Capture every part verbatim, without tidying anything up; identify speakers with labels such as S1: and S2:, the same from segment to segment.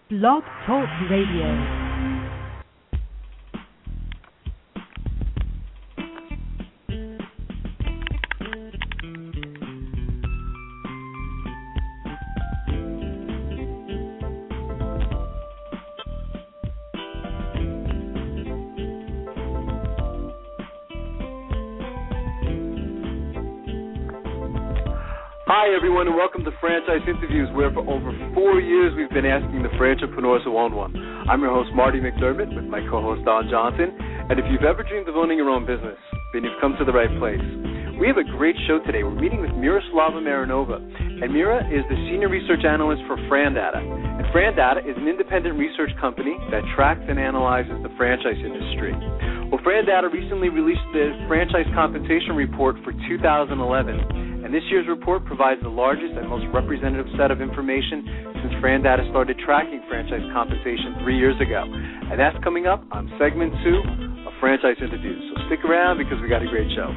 S1: Blog Talk Radio.
S2: Hi, everyone, and welcome to Franchise Interviews, where for over four years we've been asking the entrepreneurs who own one. I'm your host, Marty McDermott, with my co-host, Don Johnson. And if you've ever dreamed of owning your own business, then you've come to the right place. We have a great show today. We're meeting with Miroslava Marinova. And Mira is the Senior Research Analyst for FranData. And FranData is an independent research company that tracks and analyzes the franchise industry. Well, FranData recently released the Franchise Compensation Report for two thousand eleven. And this year's report provides the largest and most representative set of information since FranData started tracking franchise compensation three years ago. And that's coming up on segment two of Franchise Interviews. So stick around because we got a great show.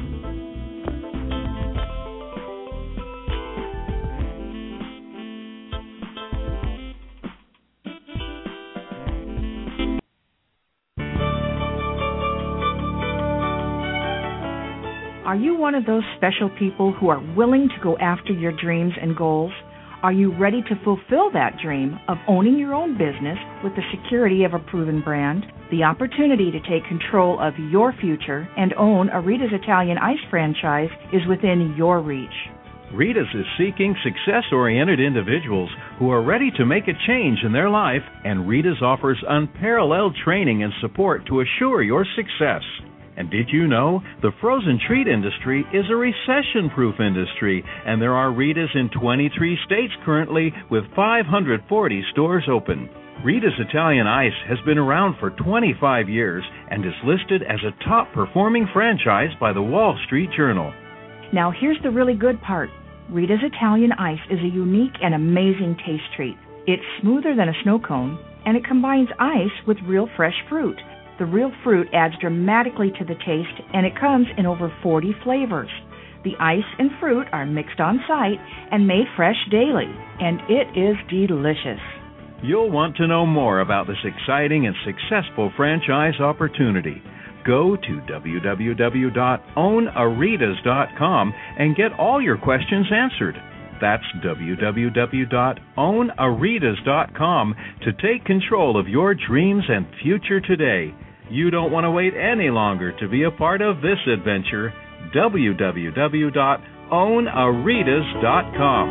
S1: Are you one of those special people who are willing to go after your dreams and goals? Are you ready to fulfill that dream of owning your own business with the security of a proven brand? The opportunity to take control of your future and own a Rita's Italian Ice franchise is within your reach.
S3: Rita's is seeking success-oriented individuals who are ready to make a change in their life, and Rita's offers unparalleled training and support to assure your success. And did you know the frozen treat industry is a recession-proof industry, and there are Rita's in twenty-three states currently with five hundred forty stores open. Rita's Italian Ice has been around for twenty-five years and is listed as a top-performing franchise by the Wall Street Journal.
S1: Now here's the really good part. Rita's Italian Ice is a unique and amazing taste treat. It's smoother than a snow cone, and it combines ice with real fresh fruit. The real fruit adds dramatically to the taste, and it comes in over forty flavors. The ice and fruit are mixed on site and made fresh daily, and it is delicious.
S3: You'll want to know more about this exciting and successful franchise opportunity. Go to w w w dot own a ritas dot com and get all your questions answered. That's w w w dot own a ritas dot com to take control of your dreams and future today. You don't want to wait any longer to be a part of this adventure. w w w dot own a ritas dot com.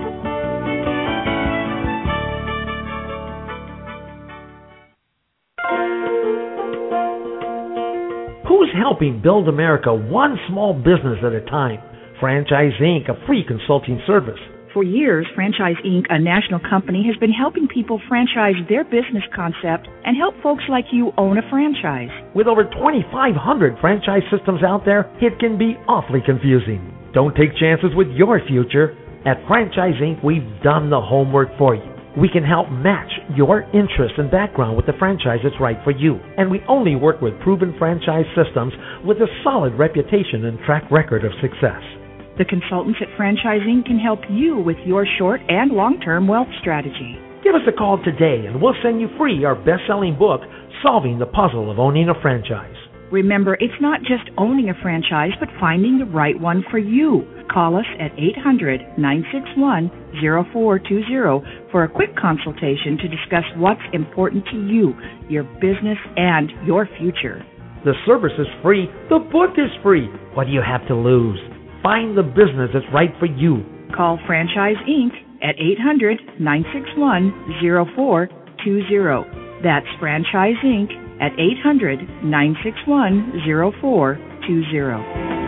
S4: Who's helping build America one small business at a time? Franchise Incorporated, a free consulting service.
S1: For years, Franchise Incorporated, a national company, has been helping people franchise their business concept and help folks like you own a franchise.
S4: With over twenty-five hundred franchise systems out there, it can be awfully confusing. Don't take chances with your future. At Franchise Incorporated, we've done the homework for you. We can help match your interests and background with the franchise that's right for you. And we only work with proven franchise systems with a solid reputation and track record of success.
S1: The consultants at Franchise Incorporated can help you with your short and long-term wealth strategy.
S4: Give us a call today and we'll send you free our best-selling book, Solving the Puzzle of Owning a Franchise.
S1: Remember, it's not just owning a franchise, but finding the right one for you. Call us at eight hundred, nine six one, zero four two zero for a quick consultation to discuss what's important to you, your business, and your future.
S4: The service is free. The book is free. What do you have to lose? Find the business that's right for you.
S1: Call Franchise Incorporated at eight hundred, nine six one, zero four two zero. That's Franchise Incorporated at eight hundred, nine six one, zero four two zero.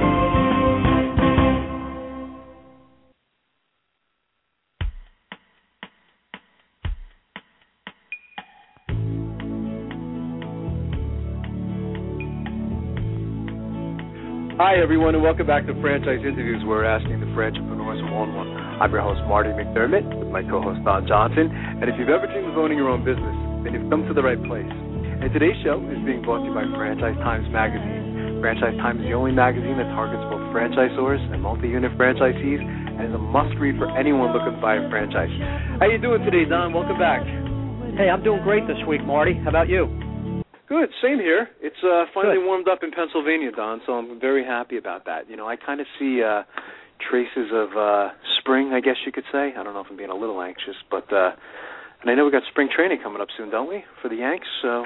S2: Hi, everyone, and welcome back to Franchise Interviews, where we're asking the entrepreneurs who own one. I'm your host, Marty McDermott, with my co-host, Don Johnson. And if you've ever dreamed of owning your own business, then you've come to the right place. And today's show is being brought to you by Franchise Times Magazine. Franchise Times is the only magazine that targets both franchisors and multi-unit franchisees, and is a must-read for anyone looking to buy a franchise. How you doing today, Don? Welcome back.
S5: Hey, I'm doing great this week, Marty. How about you?
S2: Good, same here. It's uh, finally
S5: Good.
S2: warmed up in Pennsylvania, Don, so I'm very happy about that. You know, I kind of see uh, traces of uh, spring, I guess you could say. I don't know if I'm being a little anxious, but uh, and I know we got spring training coming up soon, don't we, for the Yanks? So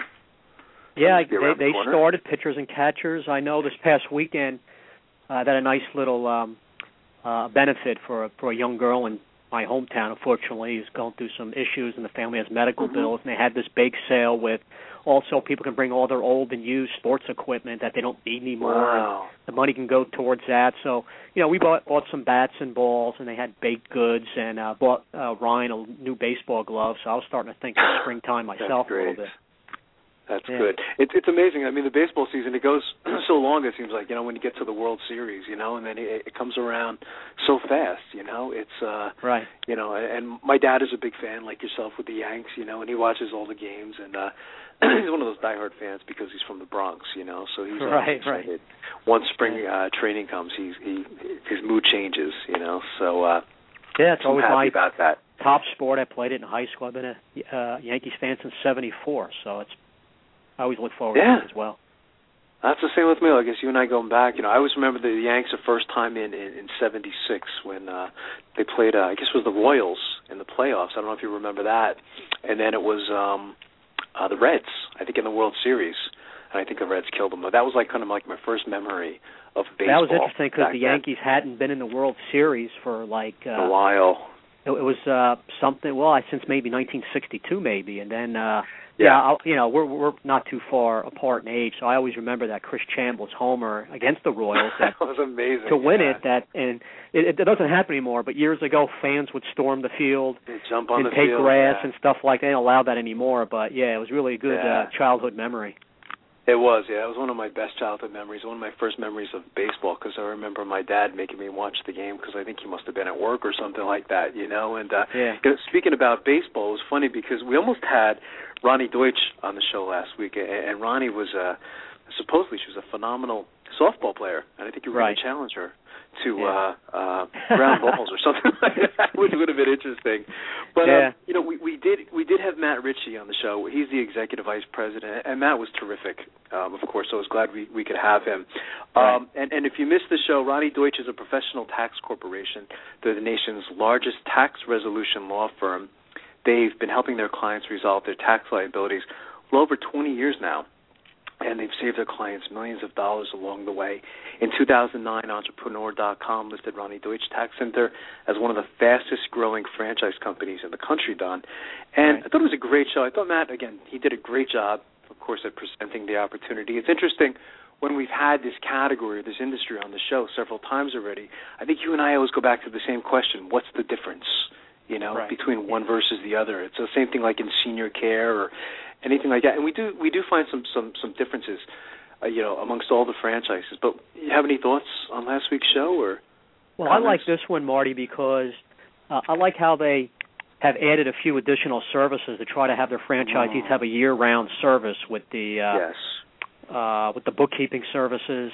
S5: yeah, they,
S2: the
S5: they
S2: corner.
S5: started pitchers and catchers. I know this past weekend uh, that a nice little um, uh, benefit for a, for a young girl in my hometown. Unfortunately, who's going through some issues, and the family has medical
S2: mm-hmm.
S5: bills, and they had this bake sale with. Also, people can bring all their old and used sports equipment that they don't need anymore.
S2: Wow.
S5: And the money can go towards that. So, you know, we bought, bought some bats and balls, and they had baked goods, and uh, bought uh, Ryan a new baseball glove. So I was starting to think of springtime myself a little bit.
S2: That's
S5: yeah.
S2: good. It, it's amazing. I mean, the baseball season, it goes so long, it seems like, you know, when you get to the World Series, you know, and then it, it comes around so fast, you know. It's, uh,
S5: right.
S2: you know, and my dad is a big fan, like yourself, with the Yanks, you know, and he watches all the games, and uh, he's one of those diehard fans because he's from the Bronx, you know, so he's
S5: right,
S2: excited.
S5: right.
S2: Once spring uh, training comes, he's, he his mood changes, you know, so uh,
S5: yeah, it's
S2: I'm
S5: always
S2: happy
S5: my
S2: about that.
S5: top sport. I played it in high school. I've been a uh, Yankees fan since seventy-four, so it's I always look forward
S2: yeah.
S5: to it as well.
S2: That's the same with me. I guess you and I going back. You know, I always remember the Yanks the first time in in, in seventy-six when uh, they played. Uh, I guess it was the Royals in the playoffs. I don't know if you remember that. And then it was um, uh, the Reds. I think in the World Series, and I think the Reds killed them. But that was like kind of like my first memory of baseball.
S5: That was interesting because the
S2: then.
S5: Yankees hadn't been in the World Series for like uh,
S2: a while.
S5: It, it was uh, something. Well, since maybe nineteen sixty-two, maybe, and then. Uh,
S2: Yeah,
S5: yeah I'll, you know, we're we're not too far apart in age, so I always remember that Chris Chambliss homer against the Royals. That,
S2: that was amazing.
S5: To win
S2: yeah.
S5: it, that and it, it doesn't happen anymore. But years ago, fans would storm the field
S2: They jump on
S5: and
S2: the
S5: take
S2: field,
S5: grass
S2: yeah.
S5: and stuff like that. They don't allow that anymore. But yeah, it was really a good
S2: yeah.
S5: uh, childhood memory.
S2: It was, yeah. It was one of my best childhood memories, one of my first memories of baseball, because I remember my dad making me watch the game because I think he must have been at work or something like that, you know. And uh,
S5: yeah.
S2: you know, speaking about baseball, it was funny because we almost had Ronnie Deutsch on the show last week, and Ronnie was uh, supposedly she was a phenomenal softball player, and I think you were
S5: right.
S2: going to challenge her to
S5: yeah.
S2: uh, uh, ground balls or something like that, which would have been interesting. But
S5: yeah.
S2: um, you know, we, we did we did have Matt Ritchie on the show. He's the executive vice president, and Matt was terrific. Um, of course, so I was glad we, we could have him.
S5: Right.
S2: Um, and, and if you missed the show, Ronnie Deutsch is a professional tax corporation. They're the nation's largest tax resolution law firm. They've been helping their clients resolve their tax liabilities well over twenty years now. And they've saved their clients millions of dollars along the way. In two thousand nine, Entrepreneur dot com listed Ronnie Deutsch Tax Center as one of the fastest-growing franchise companies in the country, Don. And right. I thought it was a great show. I thought Matt, again, he did a great job, of course, at presenting the opportunity. It's interesting, when we've had this category, this industry on the show several times already, I think you and I always go back to the same question, what's the difference, you know,
S5: right.
S2: between one versus the other? It's the same thing like in senior care or anything like that, and we do we do find some some some differences, uh, you know, amongst all the franchises. But you have any thoughts on last week's show or?
S5: Well,
S2: comments?
S5: I like this one, Marty, because uh, I like how they have added a few additional services to try to have their franchisees
S2: oh.
S5: have a year-round service with the uh,
S2: yes.
S5: uh, with the bookkeeping services,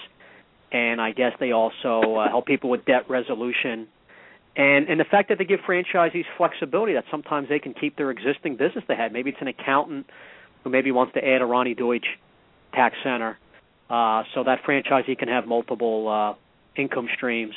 S5: and I guess they also uh, help people with debt resolution. And and the fact that they give franchisees flexibility, that sometimes they can keep their existing business they had. Maybe it's an accountant who maybe wants to add a Ronnie Deutsch tax center, uh, so that franchisee can have multiple uh, income streams,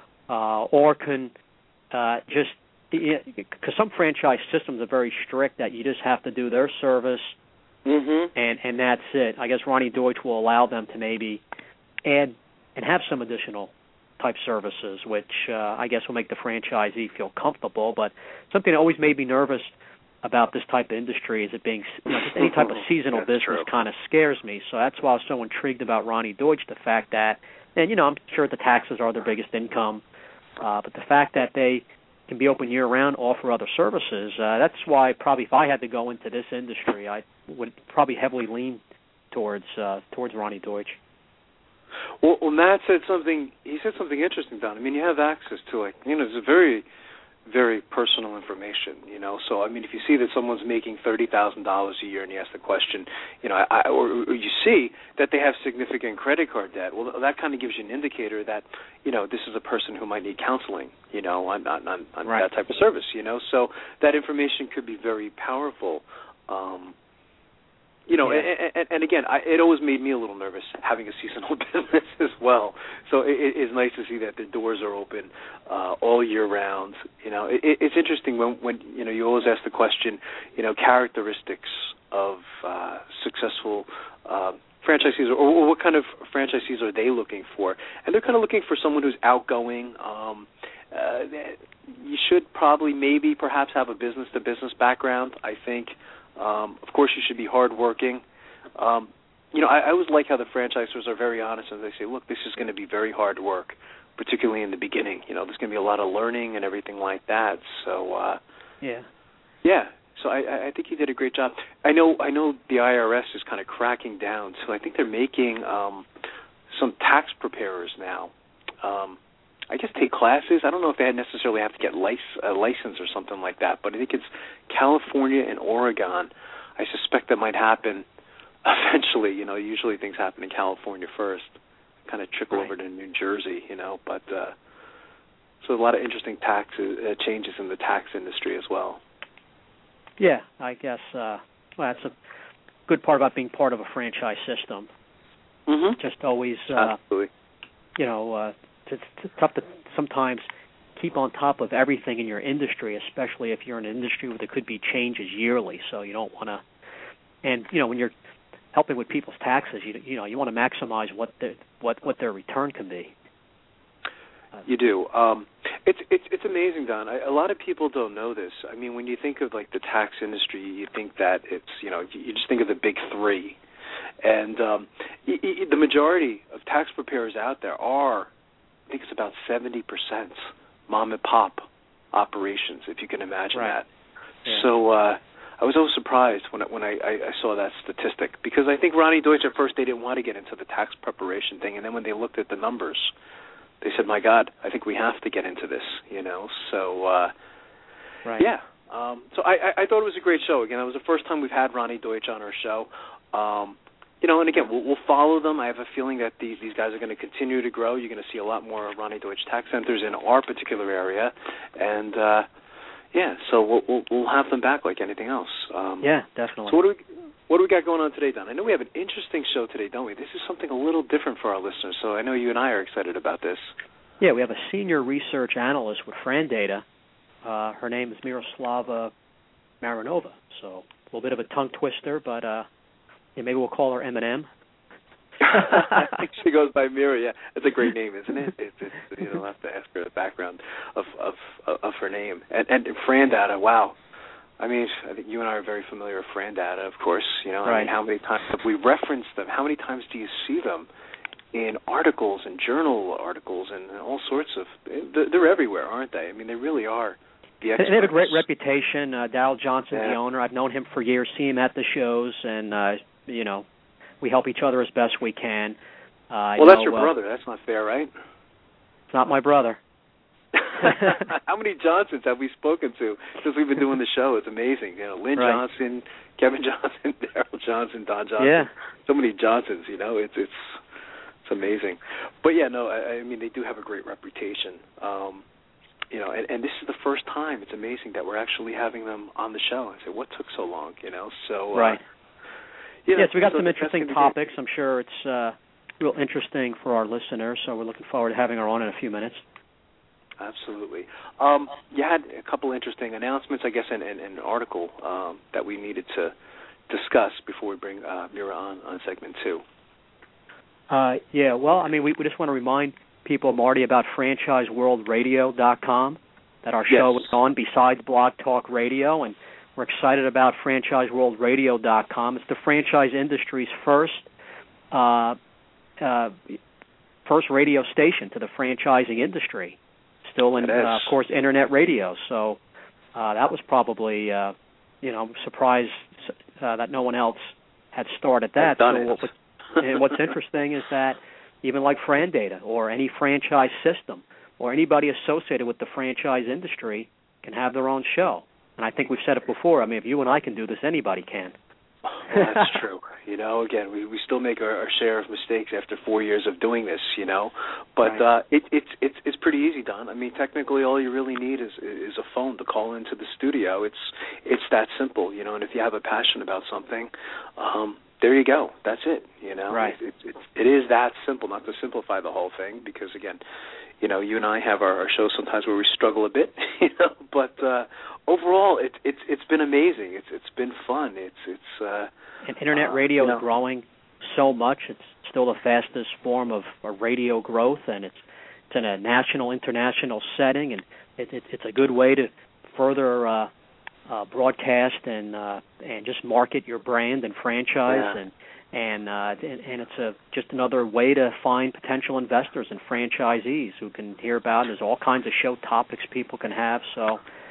S5: uh, or can uh, just, because some franchise systems are very strict that you just have to do their service,
S2: mm-hmm.
S5: and, and that's it. I guess Ronnie Deutsch will allow them to maybe add and have some additional type services, which uh, I guess will make the franchisee feel comfortable. But something that always made me nervous about this type of industry is it being, you know, just any type of seasonal business kind of scares me. So that's why I was so intrigued about Ronnie Deutsch, the fact that, and, you know, I'm sure the taxes are their biggest income, uh, but the fact that they can be open year-round, offer other services, uh, that's why probably if I had to go into this industry, I would probably heavily lean towards uh, towards Ronnie Deutsch.
S2: Well, well, Matt said something. He said something interesting, Don. I mean, you have access to, like, you know, it's a very, very personal information. You know, so I mean, if you see that someone's making thirty thousand dollars a year, and you ask the question, you know, I, or, or you see that they have significant credit card debt, well, that kind of gives you an indicator that, you know, this is a person who might need counseling. You know, on on, on, on
S5: right.
S2: that type of service. You know, so that information could be very powerful. Um, you know,
S5: yeah.
S2: and, and, and again, I, it always made me a little nervous having a seasonal business as well. So it, it is nice to see that the doors are open uh, all year round. You know, it, it's interesting when, when you know you always ask the question, you know, characteristics of uh, successful uh, franchisees, or, or what kind of franchisees are they looking for? And they're kind of looking for someone who's outgoing. Um, uh, you should probably, maybe, perhaps have a business-to-business background, I think. Um, of course, you should be hardworking. Um, you know, I, I always like how the franchisors are very honest and they say, look, this is going to be very hard work, particularly in the beginning. You know, there's going to be a lot of learning and everything like that. So, uh,
S5: yeah.
S2: Yeah. So I, I think you did a great job. I know I know the I R S is kind of cracking down, so I think they're making um, some tax preparers now. Um, I guess take classes. I don't know if they necessarily have to get lic- a license or something like that, but I think it's California and Oregon. I suspect that might happen eventually. You know, usually things happen in California first, kind of trickle
S5: right.
S2: over to New Jersey, you know. But uh, so a lot of interesting tax uh, changes in the tax industry as well.
S5: Yeah, I guess uh, well, that's a good part about being part of a franchise system.
S2: Mm-hmm.
S5: Just always, uh,
S2: Absolutely.
S5: you know, uh, it's, it's tough to sometimes keep on top of everything in your industry, especially if you're in an industry where there could be changes yearly. So you don't want to, and you know, when you're helping with people's taxes, you you know, you want to maximize what the what what their return can be.
S2: You do. Um, it's it's it's amazing, Don. I, a lot of people don't know this. I mean, when you think of like the tax industry, you think that it's you know you, you just think of the big three, and um, y- y- the majority of tax preparers out there are, I think it's about seventy percent mom and pop operations, if you can imagine
S5: right.
S2: that.
S5: Yeah.
S2: So uh, I was always surprised when I, when I, I saw that statistic, because I think Ronnie Deutsch at first they didn't want to get into the tax preparation thing, and then when they looked at the numbers, they said, my God, I think we have to get into this, you know. So, uh,
S5: right.
S2: yeah. Um, so I, I, I thought it was a great show. Again, it was the first time we've had Ronnie Deutsch on our show. Um, you know, and again, we'll, we'll follow them. I have a feeling that these, these guys are going to continue to grow. You're going to see a lot more Ronnie Deutsch tax centers in our particular area. And, uh, yeah, so we'll, we'll, we'll have them back like anything else. Um,
S5: yeah, definitely.
S2: So what do we... What do we got going on today, Don? I know we have an interesting show today, don't we? This is something a little different for our listeners, so I know you and I are excited about this.
S5: Yeah, we have a senior research analyst with FranData. Uh, her name is Miroslava Marinova, so a little bit of a tongue twister, but uh, yeah, maybe we'll call her M and M.
S2: I think she goes by Mira. Yeah, it's a great name, isn't it? It's, it's, you know, I'll have to ask her the background of of, of her name. And, and FranData, wow. I mean, I think you and I are very familiar with FranData, of course. You know,
S5: right.
S2: I mean, how many times have we referenced them? How many times do you see them in articles and journal articles and all sorts of? They're everywhere, aren't they? I mean, they really are the experts.
S5: And they have a great reputation. Uh, Darrell Johnson,
S2: yeah.
S5: the owner, I've known him for years. See him at the shows, and uh, you know, we help each other as best we can. Uh,
S2: well,
S5: that's
S2: know, your
S5: uh,
S2: brother. That's not fair, right?
S5: It's not my brother.
S2: How many Johnsons have we spoken to since we've been doing the show? It's amazing. You know, Lynn
S5: right.
S2: Johnson, Kevin Johnson, Darrell Johnson, Don Johnson.
S5: Yeah.
S2: So many Johnsons. You know, it's it's it's amazing. But yeah, no, I, I mean they do have a great reputation. Um, you know, and, and this is the first time. It's amazing that we're actually having them on the show. I say, what took so long? You know, so
S5: right.
S2: Uh, you know,
S5: yes, we got
S2: so
S5: some interesting
S2: be
S5: topics. I'm sure it's uh, real interesting for our listeners. So we're looking forward to having her on in a few minutes.
S2: Absolutely. Um, you had a couple interesting announcements, I guess, and an article um, that we needed to discuss before we bring uh, Mira on, on segment two.
S5: Uh, yeah, well, I mean, we, we just want to remind people, Marty, about franchise world radio dot com, that our show
S2: yes.
S5: is on besides Blog Talk Radio, and we're excited about franchise world radio dot com. It's the franchise industry's first uh, uh, first radio station to the franchising industry. Still in, uh, of course, internet radio. So uh, that was probably, uh, you know, surprised uh, that no one else had started that.
S2: So
S5: what, and what's interesting is that even like FranData or any franchise system or anybody associated with the franchise industry can have their own show. And I think we've said it before. I mean, if you and I can do this, anybody can.
S2: Well, that's true. You know, again, we, we still make our, our share of mistakes after four years of doing this. You know, but
S5: right.
S2: uh, it, it's it's it's pretty easy, Don. I mean, technically, all you really need is is a phone to call into the studio. It's it's that simple. You know, and if you have a passion about something, um, there you go. That's it. You know,
S5: right.
S2: it, it, it, it is that simple. Not to simplify the whole thing, because again, you know, you and I have our, our shows sometimes where we struggle a bit. You know, but uh, overall, it's it's it's been amazing. It's it's been fun. It's it's. Uh,
S5: and Internet radio uh, you know, is growing so much. It's still the fastest form of, of radio growth, and it's it's in a national, international setting, and it, it, it's a good way to further uh, uh, broadcast and uh, and just market your brand and franchise,
S2: yeah.
S5: and and, uh, and and it's a just another way to find potential investors and franchisees who can hear about it. There's all kinds of show topics people can have. So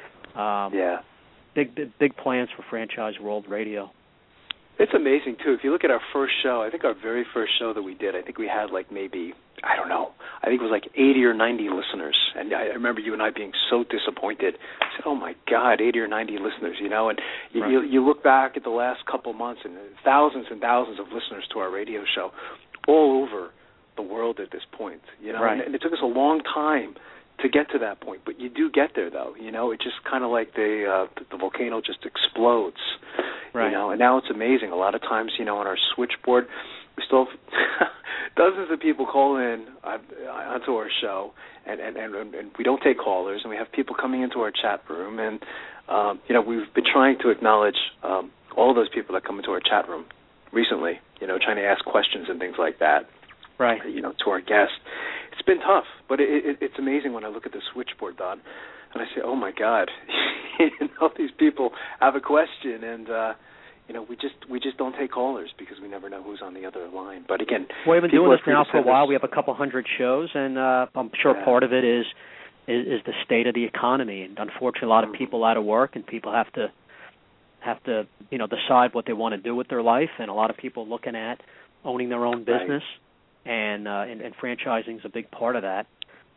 S5: um,
S2: yeah,
S5: big, big big plans for Franchise World Radio.
S2: It's amazing, too. If you look at our first show, I think our very first show that we did, I think we had like maybe, I don't know, I think it was like eighty or ninety listeners. And I remember you and I being so disappointed. I said, oh, my God, eighty or ninety listeners, you know. And you,
S5: right.
S2: you, you look back at the last couple months and thousands and thousands of listeners to our radio show all over the world at this point, you know.
S5: Right.
S2: And, and it took us a long time to get to that point, but you do get there, though. You know, it just kind of like the uh, the volcano just explodes.
S5: Right.
S2: You know, and now it's amazing. A lot of times, you know, on our switchboard, we still have dozens of people call in uh, onto our show, and, and, and, and we don't take callers, and we have people coming into our chat room, and um, you know, we've been trying to acknowledge um, all those people that come into our chat room recently. You know, trying to ask questions and things like that.
S5: Right.
S2: You know, to our guests. It's been tough, but it, it, it's amazing when I look at the switchboard, Don, and I say, oh, my God, you know, these people have a question, and, uh, you know, we just we just don't take callers because we never know who's on the other line. But, again,
S5: well, we've been doing this now for a while.
S2: Us.
S5: We have a couple hundred shows, and uh, I'm sure
S2: yeah.
S5: part of it is, is is the state of the economy. And, unfortunately, a lot of people out of work, and people have to, have to you know, decide what they want to do with their life, and a lot of people looking at owning their own business.
S2: Right.
S5: And, uh, and and franchising is a big part of that.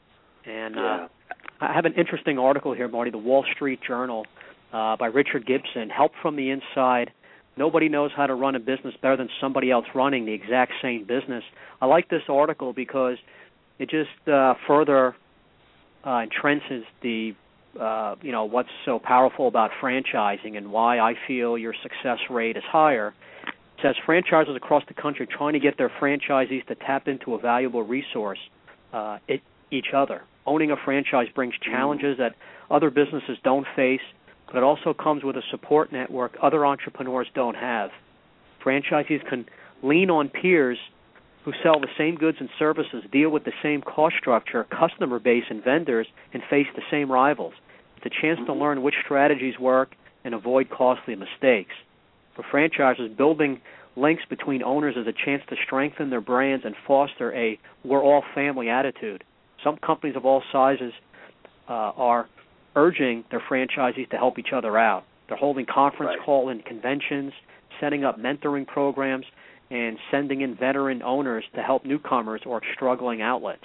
S5: And
S2: yeah.
S5: uh, I have an interesting article here, Marty, the Wall Street Journal uh, by Richard Gibson, Help from the Inside. Nobody knows how to run a business better than somebody else running the exact same business. I like this article because it just uh, further uh, entrenches the, uh, you know, what's so powerful about franchising and why I feel your success rate is higher. It says franchisers across the country trying to get their franchisees to tap into a valuable resource, uh, it, each other. Owning a franchise brings challenges that other businesses don't face, but it also comes with a support network other entrepreneurs don't have. Franchisees can lean on peers who sell the same goods and services, deal with the same cost structure, customer base, and vendors, and face the same rivals. It's a chance to learn which strategies work and avoid costly mistakes. For franchisers, building links between owners is a chance to strengthen their brands and foster a we're all family attitude. Some companies of all sizes uh, are urging their franchisees to help each other out. They're holding conference
S2: right.
S5: call and conventions, setting up mentoring programs, and sending in veteran owners to help newcomers or struggling outlets.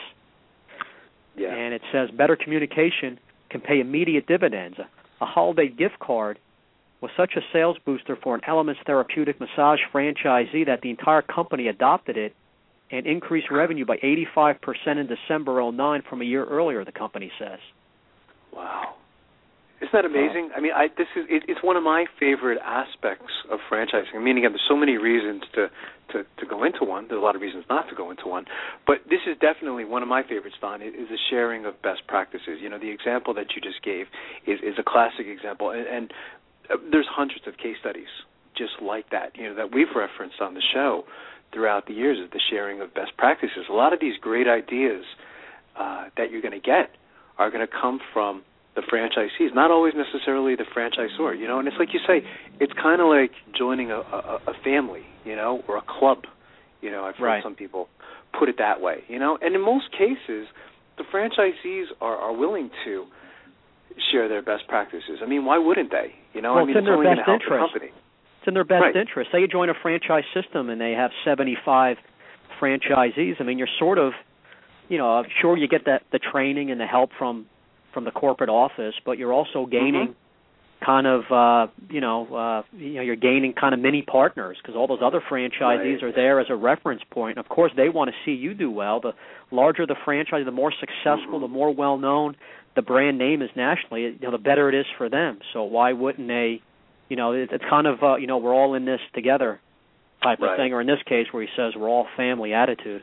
S2: Yeah.
S5: And it says better communication can pay immediate dividends. A, a holiday gift card was such a sales booster for an Elements Therapeutic Massage franchisee that the entire company adopted it and increased revenue by eighty-five percent in December oh nine from a year earlier, the company says.
S2: Wow. Isn't that amazing? I mean, I, this is it, it's one of my favorite aspects of franchising. I mean, again, there's so many reasons to, to, to go into one. There's a lot of reasons not to go into one. But this is definitely one of my favorites, Don, is the sharing of best practices. You know, the example that you just gave is, is a classic example. And, and there's hundreds of case studies just like that, you know, that we've referenced on the show throughout the years of the sharing of best practices. A lot of these great ideas uh, that you're going to get are going to come from the franchisees, not always necessarily the franchisor, you know. And it's like you say, it's kind of like joining a, a, a family, you know, or a club. You know, I've heard
S5: right.
S2: some people put it that way, you know. And in most cases, the franchisees are, are willing to share their best practices. I mean, why wouldn't they? You know,
S5: well,
S2: I mean,
S5: it's in
S2: it's
S5: their
S2: only
S5: best
S2: going to help
S5: interest.
S2: the company.
S5: It's in their best
S2: right.
S5: interest. Say you join a franchise system and they have seventy-five franchisees. I mean, you're sort of, you know, sure you get that the training and the help from, from the corporate office, but you're also gaining,
S2: mm-hmm.
S5: kind of, uh, you know, uh, you know, you're gaining kind of mini partners because all those other franchisees
S2: right.
S5: are there as a reference point. Of course, they want to see you do well. The larger the franchise, the more successful, mm-hmm. the more well-known the brand name is nationally, you know, the better it is for them. So why wouldn't they, you know, it, it's kind of, uh, you know, we're all in this together type
S2: right.
S5: of thing, or in this case where he says we're all family attitude.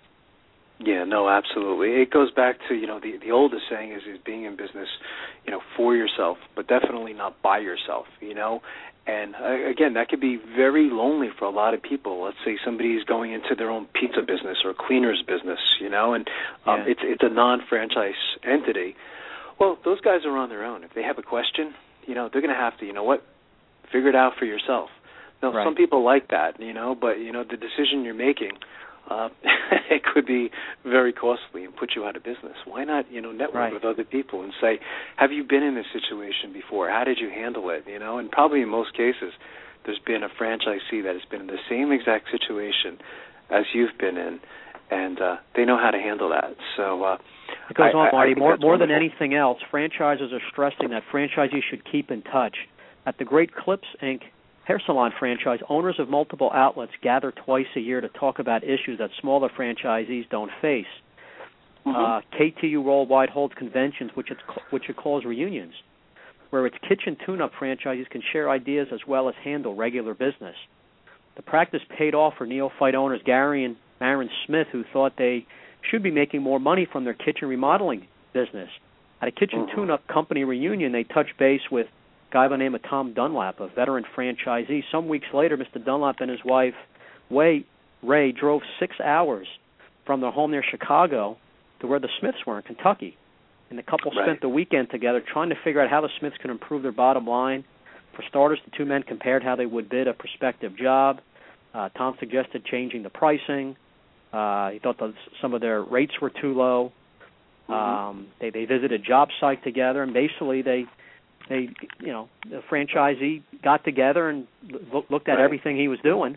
S2: Yeah, no, absolutely. It goes back to, you know, the the oldest saying is, is being in business, you know, for yourself, but definitely not by yourself, you know. And, uh, again, that could be very lonely for a lot of people. Let's say somebody's going into their own pizza business or cleaner's business, you know, and um,
S5: yeah.
S2: it's it's a non-franchise entity. Well, those guys are on their own. If they have a question, you know, they're going to have to, you know what, figure it out for yourself. Now,
S5: right.
S2: some people like that, you know, but, you know, the decision you're making, Uh, it could be very costly and put you out of business. Why not, you know, network
S5: right.
S2: with other people and say, have you been in this situation before? How did you handle it? You know, and probably in most cases, there's been a franchisee that has been in the same exact situation as you've been in, and uh, they know how to handle that. So uh,
S5: it goes
S2: I,
S5: on, Marty.
S2: I
S5: more more
S2: wonderful.
S5: than anything else, franchises are stressing that franchisees should keep in touch. At the Great Clips, Incorporated hair salon franchise, owners of multiple outlets gather twice a year to talk about issues that smaller franchisees don't face. Mm-hmm. Uh, K T U Worldwide holds conventions, which it, which it calls reunions, where its kitchen tune-up franchisees can share ideas as well as handle regular business. The practice paid off for neophyte owners Gary and Maren Smith, who thought they should be making more money from their kitchen remodeling business. At a kitchen mm-hmm. tune-up company reunion, they touched base with a guy by the name of Tom Dunlap, a veteran franchisee. Some weeks later, Mister Dunlap and his wife, Way, Ray, drove six hours from their home near Chicago to where the Smiths were in Kentucky. And the couple
S2: right.
S5: spent the weekend together trying to figure out how the Smiths could improve their bottom line. For starters, the two men compared how they would bid a prospective job. Uh, Tom suggested changing the pricing. Uh, he thought that some of their rates were too low. Mm-hmm. Um, they, they visited a job site together, and basically they... They, you know, the franchisee got together and look, looked at
S2: right.
S5: everything he was doing,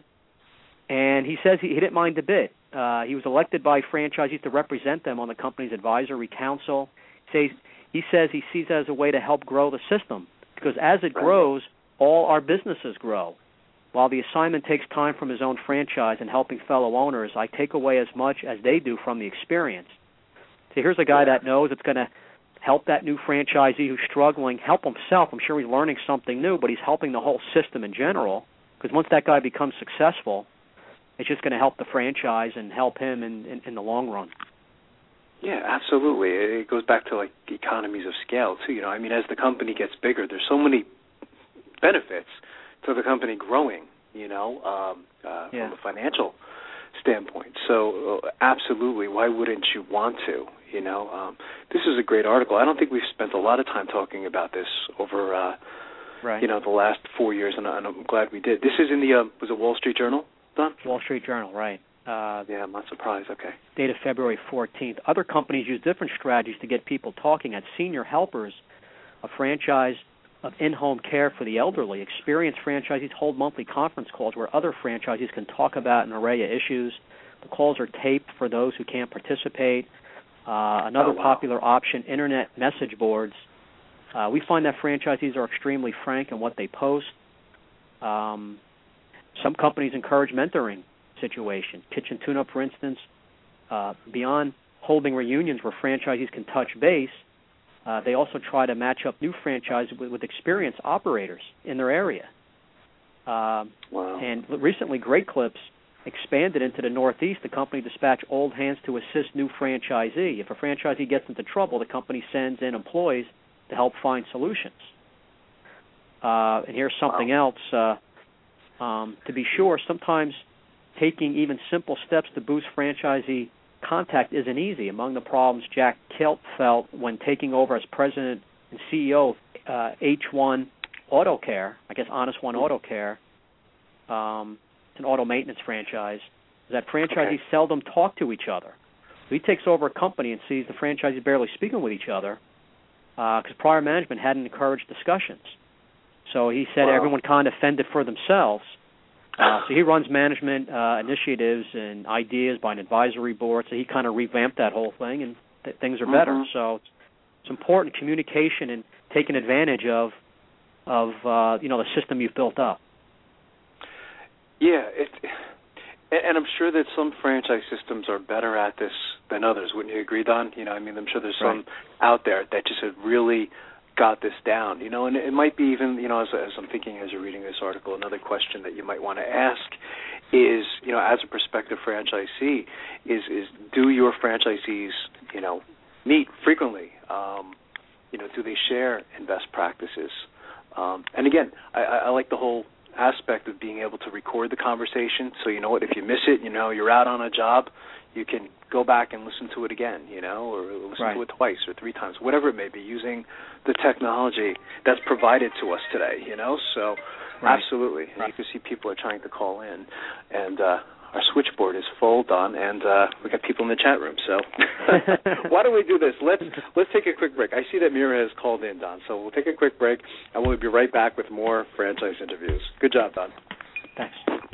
S5: and he says he, he didn't mind a bit. Uh, he was elected by franchisees to represent them on the company's advisory council. He says he, says he sees it as a way to help grow the system, because as it right. grows, all our businesses grow. While the assignment takes time from his own franchise and helping fellow owners, I take away as much as they do from the experience. So here's a guy yeah. that knows it's going to help that new franchisee who's struggling, help himself. I'm sure he's learning something new, but he's helping the whole system in general, because once that guy becomes successful, it's just going to help the franchise and help him in, in, in the long run.
S2: Yeah, absolutely. It goes back to, like, economies of scale, too. You know, I mean, as the company gets bigger, there's so many benefits to the company growing, you know, um, uh,
S5: yeah.
S2: from a financial standpoint. So, uh, absolutely, why wouldn't you want to? You know, um, this is a great article. I don't think we've spent a lot of time talking about this over, uh,
S5: right.
S2: you know, the last four years, and, and I'm glad we did. This is in the, uh, was it Wall Street Journal, Don?
S5: Wall Street Journal, right. Uh,
S2: yeah, I'm not surprised. Okay.
S5: Dated February fourteenth. Other companies use different strategies to get people talking. At Senior Helpers, a franchise of in-home care for the elderly, experienced franchisees hold monthly conference calls where other franchisees can talk about an array of issues. The calls are taped for those who can't participate. Uh, another
S2: oh, wow.
S5: popular option, internet message boards. Uh, we find that franchisees are extremely frank in what they post. Um, some companies encourage mentoring situations. Kitchen Tune-Up, for instance, uh, beyond holding reunions where franchisees can touch base, uh, they also try to match up new franchises with, with experienced operators in their area. Uh,
S2: wow.
S5: And recently, Great Clips expanded into the Northeast. The company dispatched old hands to assist new franchisee. If a franchisee gets into trouble, the company sends in employees to help find solutions. Uh, and here's something
S2: wow.
S5: else. Uh, um, to be sure, sometimes taking even simple steps to boost franchisee contact isn't easy. Among the problems Jack Kilt felt when taking over as president and C E O of uh, H one Auto Care, I guess Honest One Auto Care, um, an auto maintenance franchise, is that franchisees
S2: okay.
S5: seldom talk to each other. So he takes over a company and sees the franchisees barely speaking with each other because uh, prior management hadn't encouraged discussions. So he said
S2: wow.
S5: everyone kind of fended for themselves. Uh, so he runs management uh, initiatives and ideas by an advisory board. So he kind of revamped that whole thing, and th- things are better.
S2: Mm-hmm.
S5: So it's, it's important communication and taking advantage of of uh, you know, the system you've built up.
S2: Yeah, it, and I'm sure that some franchise systems are better at this than others. Wouldn't you agree, Don? You know, I mean, I'm sure there's some right. out there that just have really got this down, you know, and it might be even, you know, as, as I'm thinking as you're reading this article, another question that you might want to ask is, you know, as a prospective franchisee, is, is do your franchisees, you know, meet frequently? Um, you know, do they share in best practices? Um, and again, I, I like the whole aspect of being able to record the conversation, so you know what, if you miss it, you know, you're out on a job, you can go back and listen to it again, you know, or listen
S5: right.
S2: to it twice or three times, whatever it may be, using the technology that's provided to us today, you know. So right. absolutely. And right. you can see people are trying to call in. And uh, our switchboard is full, Don, and uh, we got people in the chat room. So why don't we do this? Let's let's take a quick break. I see that Mira has called in, Don, so we'll take a quick break, and we'll be right back with more franchise interviews. Good job, Don.
S5: Thanks.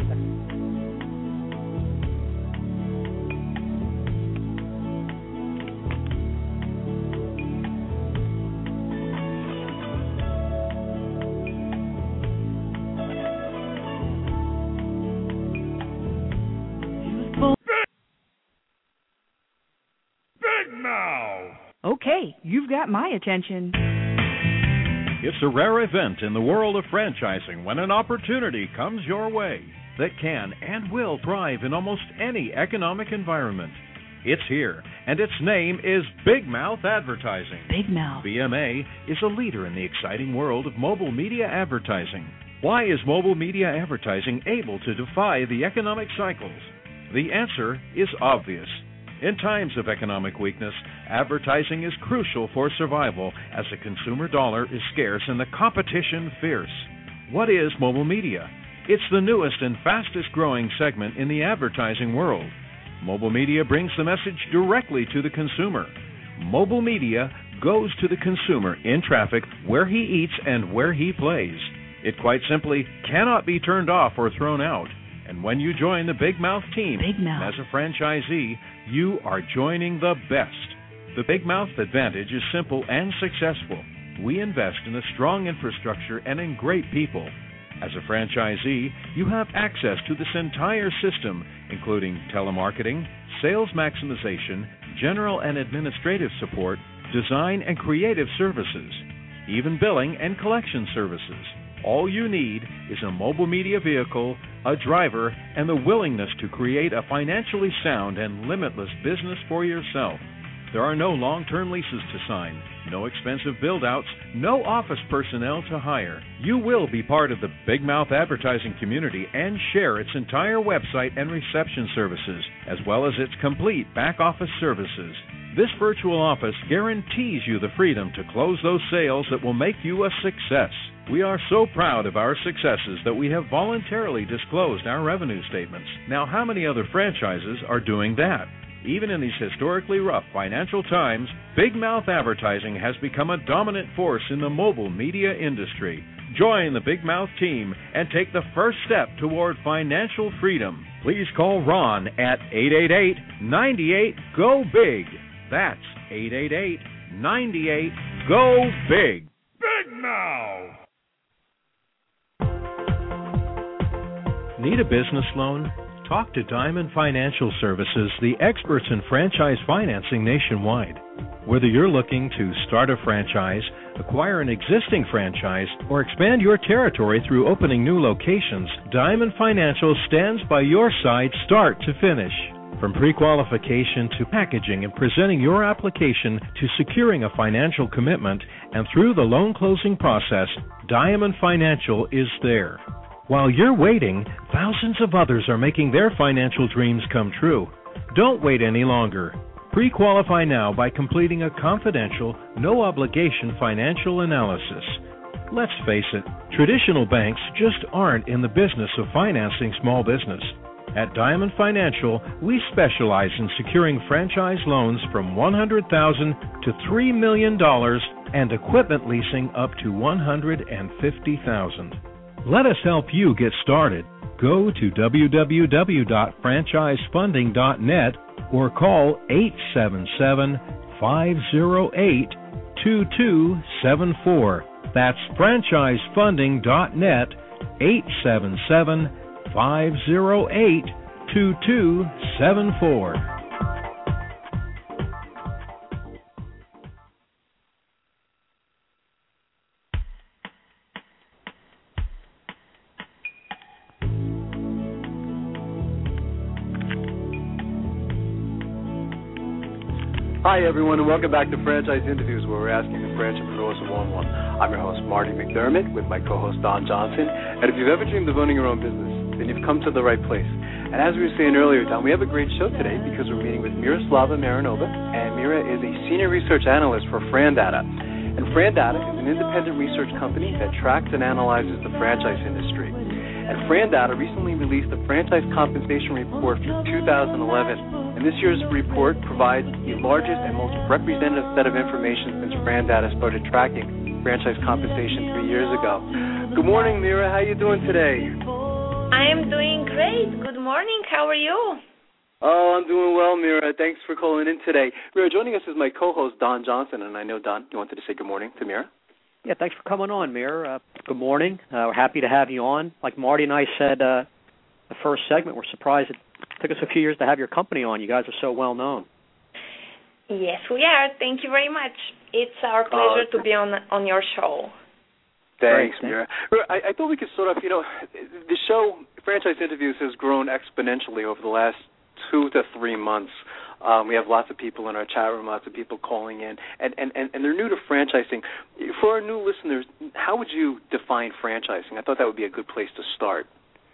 S1: Okay, you've got my attention.
S3: It's a rare event in the world of franchising when an opportunity comes your way that can and will thrive in almost any economic environment. It's here, and its name is Big Mouth Advertising.
S1: Big Mouth.
S3: B M A is a leader in the exciting world of mobile media advertising. Why is mobile media advertising able to defy the economic cycles? The answer is obvious. In times of economic weakness, advertising is crucial for survival as the consumer dollar is scarce and the competition fierce. What is mobile media? It's the newest and fastest growing segment in the advertising world. Mobile media brings the message directly to the consumer. Mobile media goes to the consumer in traffic, where he eats and where he plays. It quite simply cannot be turned off or thrown out. And when you join the Big Mouth team
S1: Big Mouth.
S3: as a franchisee, you are joining the best. The Big Mouth advantage is simple and successful. We invest in a strong infrastructure and in great people. As a franchisee, you have access to this entire system, including telemarketing, sales maximization, general and administrative support, design and creative services, even billing and collection services. All you need is a mobile media vehicle, a driver, and the willingness to create a financially sound and limitless business for yourself. There are no long-term leases to sign, no expensive build-outs, no office personnel to hire. You will be part of the Big Mouth advertising community and share its entire website and reception services, as well as its complete back-office services. This virtual office guarantees you the freedom to close those sales that will make you a success. We are so proud of our successes that we have voluntarily disclosed our revenue statements. Now, how many other franchises are doing that? Even in these historically rough financial times, Big Mouth Advertising has become a dominant force in the mobile media industry. Join the Big Mouth team and take the first step toward financial freedom. Please call Ron at eight eight eight, nine eight, G O, BIG. That's eight eight eight, nine eight, G O, BIG. Big Mouth! Need a business loan? Talk to Diamond Financial Services, the experts in franchise financing nationwide. Whether you're looking to start a franchise, acquire an existing franchise, or expand your territory through opening new locations, Diamond Financial stands by your side start to finish. From pre-qualification to packaging and presenting your application to securing a financial commitment, and through the loan closing process, Diamond Financial is there. While you're waiting, thousands of others are making their financial dreams come true. Don't wait any longer. Pre-qualify now by completing a confidential, no-obligation financial analysis. Let's face it, traditional banks just aren't in the business of financing small business. At Diamond Financial, we specialize in securing franchise loans from one hundred thousand dollars to three million dollars and equipment leasing up to one hundred fifty thousand dollars. Let us help you get started. Go to w w w dot franchise funding dot net or call eight seven seven, five zero eight, two two seven four. That's franchise funding dot net, eight seven seven, five zero eight, two two seven four.
S2: Hi, everyone, and welcome back to Franchise Interviews, where we're asking the Franchipreneurs one-on-one. I'm your host, Marty McDermott, with my co-host, Don Johnson. And if you've ever dreamed of owning your own business, then you've come to the right place. And as we were saying earlier, Don, we have a great show today because we're meeting with Miroslava Marinova, and Mira is a senior research analyst for FranData. And FranData is an independent research company that tracks and analyzes the franchise industry. And FranData recently released the Franchise Compensation Report for two thousand eleven. And this year's report provides the largest and most representative set of information since FranData started tracking franchise compensation three years ago. Good morning, Mira. How are you doing today?
S6: I am doing great. Good morning. How are you?
S2: Oh, I'm doing well, Mira. Thanks for calling in today. Mira, joining us is my co-host, Don Johnson. And I know, Don, you wanted to say good morning to Mira?
S5: Yeah, thanks for coming on, Mira. Uh, good morning. Uh, we're happy to have you on. Like Marty and I said uh, the first segment, we're surprised it took us a few years to have your company on. You guys are so well known.
S6: Yes, we are. Thank you very much. It's our pleasure uh, to be on on your show.
S2: Thanks, Mira. I, I thought we could sort of, you know, the show, Franchise Interviews, has grown exponentially over the last two to three months. Um, we have lots of people in our chat room, lots of people calling in, and, and, and, and they're new to franchising. For our new listeners, how would you define franchising? I thought that would be a good place to start.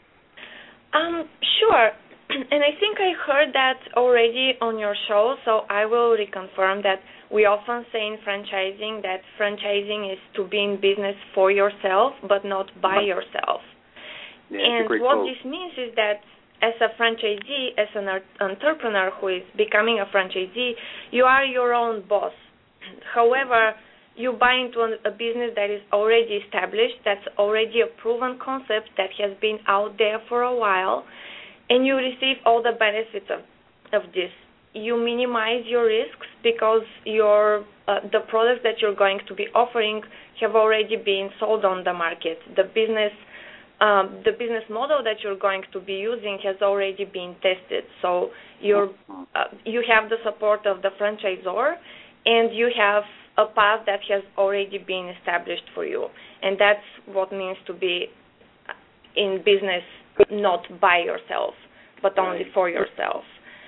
S6: Um, sure. And I think I heard that already on your show, so I will reconfirm that we often say in franchising that franchising is to be in business for yourself, but not by yourself.
S2: Yeah,
S6: and
S2: it's a great
S6: what
S2: quote.
S6: this means is that as a franchisee, as an entrepreneur who is becoming a franchisee, you are your own boss. However, you buy into a business that is already established, that's already a proven concept that has been out there for a while, and you receive all the benefits of, of this. You minimize your risks because your uh, the products that you're going to be offering have already been sold on the market. The business um, the business model that you're going to be using has already been tested. So you're uh, you have the support of the franchisor, and you have a path that has already been established for you. And that's what it means to be in business not by yourself, but
S2: right.
S6: only for yourself.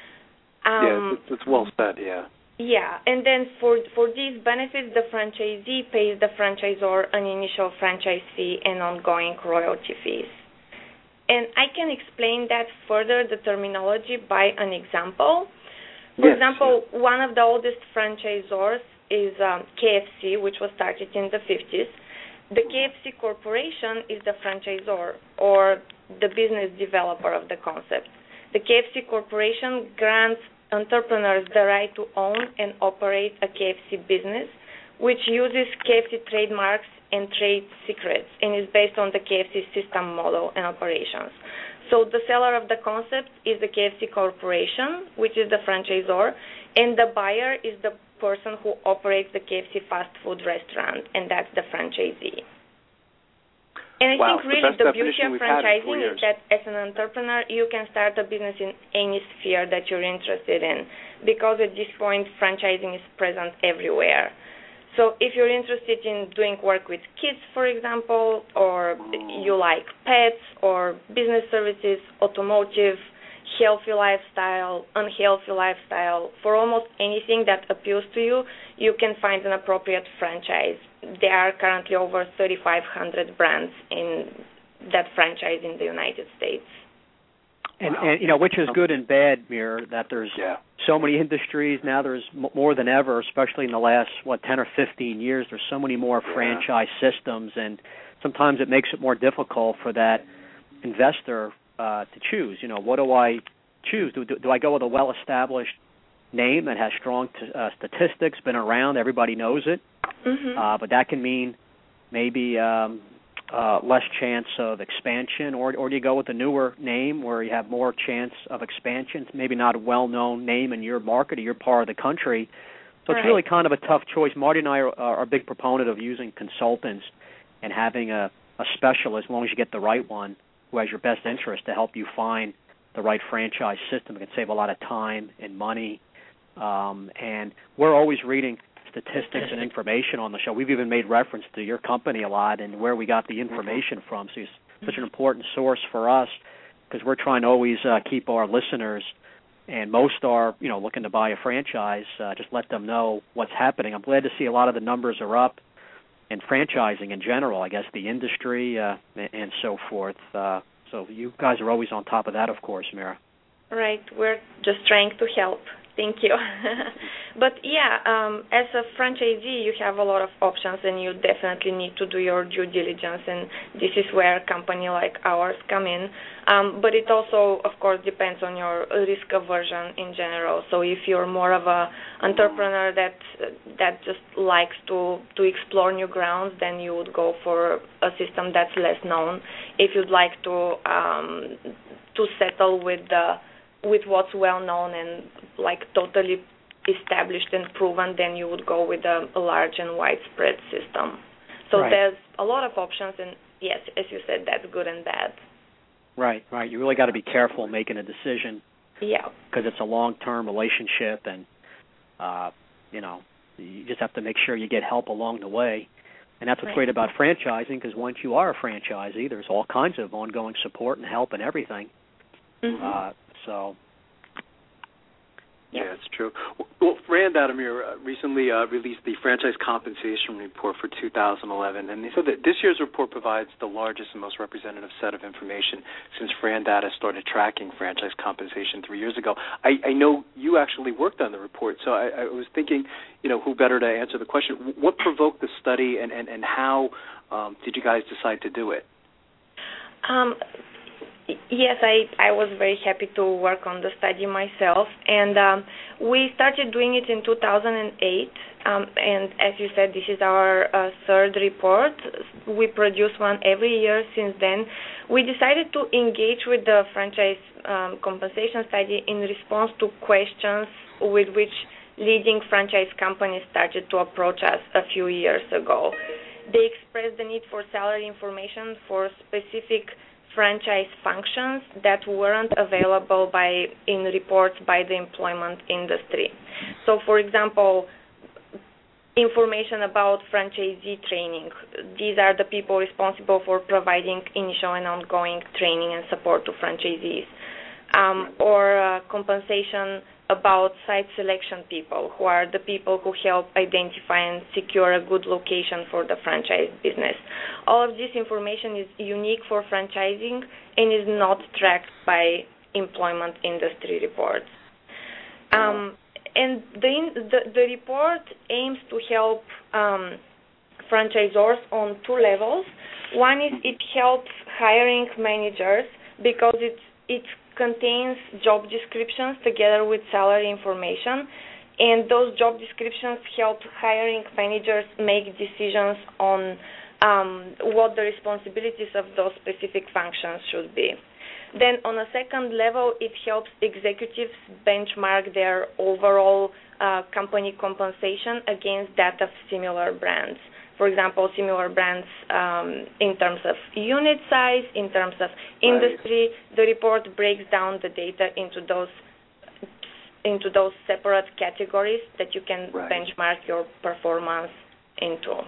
S6: Um,
S2: yeah, it's, it's well said, yeah.
S6: Yeah, and then for for these benefits, the franchisee pays the franchisor an initial franchise fee and ongoing royalty fees. And I can explain that further, the terminology, by an example. For
S2: yes.
S6: example, one of the oldest franchisors is um, K F C, which was started in the fifties. The K F C Corporation is the franchisor or the business developer of the concept. The K F C Corporation grants entrepreneurs the right to own and operate a K F C business, which uses K F C trademarks and trade secrets and is based on the K F C system model and operations. So the seller of the concept is the K F C Corporation, which is the franchisor, and the buyer is the person who operates the K F C fast food restaurant, and that's the franchisee. And I
S2: wow,
S6: think really
S2: the,
S6: the beauty of franchising is that as an entrepreneur, you can start a business in any sphere that you're interested in, because at this point, franchising is present everywhere. So if you're interested in doing work with kids, for example, or you like pets or business services, automotive, healthy lifestyle, unhealthy lifestyle, for almost anything that appeals to you, you can find an appropriate franchise. There are currently over thirty-five hundred brands in that franchise in the United States.
S5: And, and you know, which is good and bad, Mir, that there's
S2: yeah.
S5: so many industries. Now there's m- more than ever, especially in the last, what, ten or fifteen years, there's so many more
S2: yeah.
S5: franchise systems, and sometimes it makes it more difficult for that investor uh, to choose. You know, what do I choose? Do, do, do I go with a well-established name that has strong t- uh, statistics, been around, everybody knows it,
S6: mm-hmm.
S5: uh, but that can mean maybe um, uh, less chance of expansion, or or do you go with a newer name where you have more chance of expansion? It's maybe not a well-known name in your market or your part of the country, So
S6: right.
S5: it's really kind of a tough choice. Marty and I are, are a big proponent of using consultants and having a, a specialist, as long as you get the right one, who has your best interest to help you find the right franchise system. It can save a lot of time and money. Um, and we're always reading statistics and information on the show. We've even made reference to your company a lot and where we got the information from. So it's such an important source for us because we're trying to always uh, keep our listeners, and most are, you know, looking to buy a franchise, uh, just let them know what's happening. I'm glad to see a lot of the numbers are up, and franchising in general, I guess, the industry uh, and so forth. Uh, so you guys are always on top of that, of course, Mira.
S6: Right. We're just trying to help. Thank you. But, yeah, um, as a franchisee, you have a lot of options, and you definitely need to do your due diligence, and this is where a company like ours come in. Um, but it also, of course, depends on your risk aversion in general. So if you're more of a entrepreneur that that just likes to, to explore new grounds, then you would go for a system that's less known. If you'd like to um, to settle with the with what's well known and like totally established and proven, then you would go with a, a large and widespread system. So
S5: right.
S6: There's a lot of options, and yes, as you said, that's good and bad.
S5: Right, right. You really got to be careful making a decision.
S6: Yeah.
S5: Because it's a long-term relationship, and uh, you know, you just have to make sure you get help along the way. And that's what's
S6: right.
S5: great about franchising, because once you are a franchisee, there's all kinds of ongoing support and help and everything.
S6: Mm-hmm.
S5: Uh, so.
S2: Yeah, it's true. Well, Rand Adamir uh, recently uh, released the Franchise Compensation Report for two thousand eleven, and he said that this year's report provides the largest and most representative set of information since FranData started tracking franchise compensation three years ago. I, I know you actually worked on the report, so I, I was thinking, you know, who better to answer the question? What provoked the study, and, and, and how um, did you guys decide to do it?
S6: Um. Yes, I, I was very happy to work on the study myself, and um, we started doing it in two thousand eight, um, and as you said, this is our uh, third report. We produce one every year since then. We decided to engage with the franchise um, compensation study in response to questions with which leading franchise companies started to approach us a few years ago. They expressed the need for salary information for specific franchise functions that weren't available by in reports by the employment industry. So, for example, information about franchisee training. These are the people responsible for providing initial and ongoing training and support to franchisees. Um, or uh, compensation about site selection people, who are the people who help identify and secure a good location for the franchise business. All of this information is unique for franchising and is not tracked by employment industry reports. Um, and the, the the report aims to help um, franchisors on two levels. One is it helps hiring managers because it's it contains job descriptions together with salary information, and those job descriptions help hiring managers make decisions on um, what the responsibilities of those specific functions should be. Then on a second level, it helps executives benchmark their overall uh, company compensation against that of similar brands. For example, similar brands um, in terms of unit size, in terms of industry. Right. The report breaks down the data into those into those separate categories that you can right. benchmark your performance into.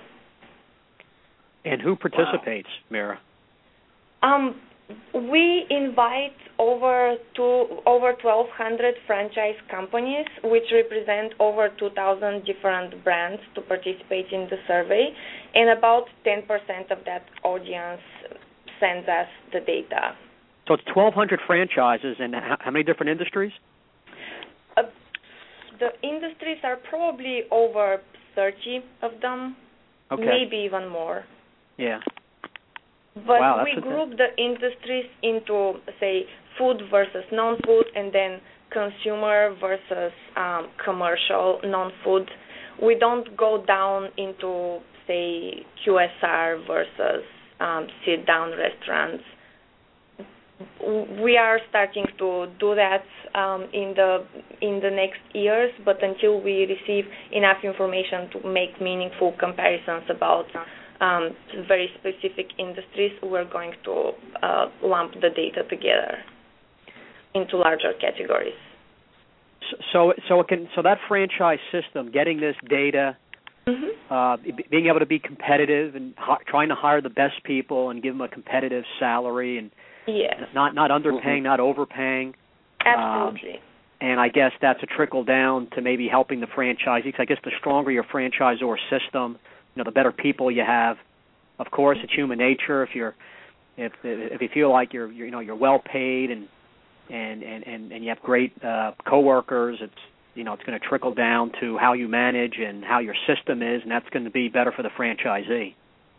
S5: And who participates, wow. Mira?
S6: Um, we invite over two, over twelve hundred franchise companies, which represent over two thousand different brands, to participate in the survey, and about ten percent of that audience sends us the data.
S5: So it's twelve hundred franchises, and how many different industries?
S6: Uh, the industries are probably over thirty of them,
S5: okay.
S6: maybe even more.
S5: Yeah.
S6: But
S5: wow,
S6: we group the industries into, say, food versus non-food, and then consumer versus um, commercial non-food. We don't go down into, say, Q S R versus um, sit-down restaurants. we are starting to do that um, in the in the next years, but until we receive enough information to make meaningful comparisons about um, very specific industries, we're going to uh, lump the data together into larger categories.
S5: So, so it can, so that franchise system, getting this data, mm-hmm. uh, being able to be competitive and hi- trying to hire the best people and give them a competitive salary and
S6: yes.
S5: not not underpaying, mm-hmm. not overpaying.
S6: Absolutely.
S5: Um, and I guess that's a trickle down to maybe helping the franchisees. I guess the stronger your franchisor system, you know, the better people you have. Of course, it's human nature. If you're, if if you feel like you're, you're you know you're well paid and and and and, and you have great uh, coworkers, it's you know it's going to trickle down to how you manage and how your system is, and that's going to be better for the franchisee.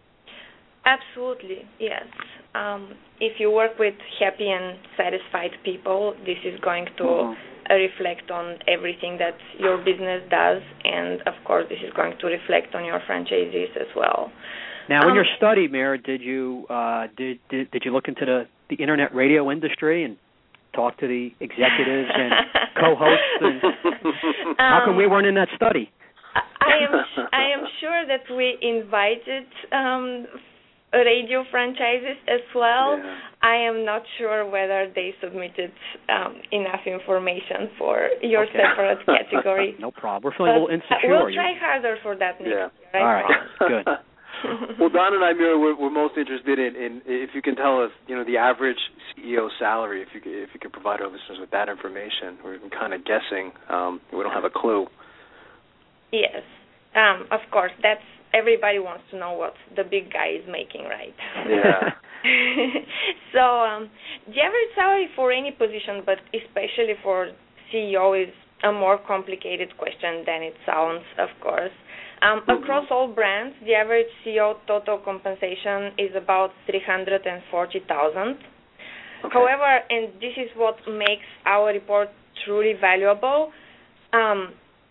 S6: Absolutely, yes. Um, if you work with happy and satisfied people, this is going to mm-hmm. reflect on everything that your business does, and of course, this is going to reflect on your franchisees as well.
S5: Now,
S6: um,
S5: in your study, Mira, did you uh, did, did did you look into the, the internet radio industry and talk to the executives and co-hosts? And um, how come we weren't in that study?
S6: I am I am sure that we invited um, radio franchises as well.
S2: Yeah.
S6: I am not sure whether they submitted um, enough information for your
S5: okay.
S6: separate category.
S5: No problem. We're feeling but a little insecure.
S6: We'll try harder for that next
S2: yeah.
S6: year.
S5: All right, good.
S2: Well, Don and I, Mira, we're, we're most interested in, in if you can tell us, you know, the average C E O salary. If you could, if you could provide our listeners with that information, we're kind of guessing. Um, we don't have a clue.
S6: Yes, um, of course. That's everybody wants to know what the big guy is making, right?
S2: Yeah.
S6: So um, the average salary for any position, but especially for C E O, is a more complicated question than it sounds, of course. Um, mm-hmm. Across all brands, the average C E O total compensation is about three hundred forty thousand dollars. Okay. However, and this is what makes our report truly valuable, um,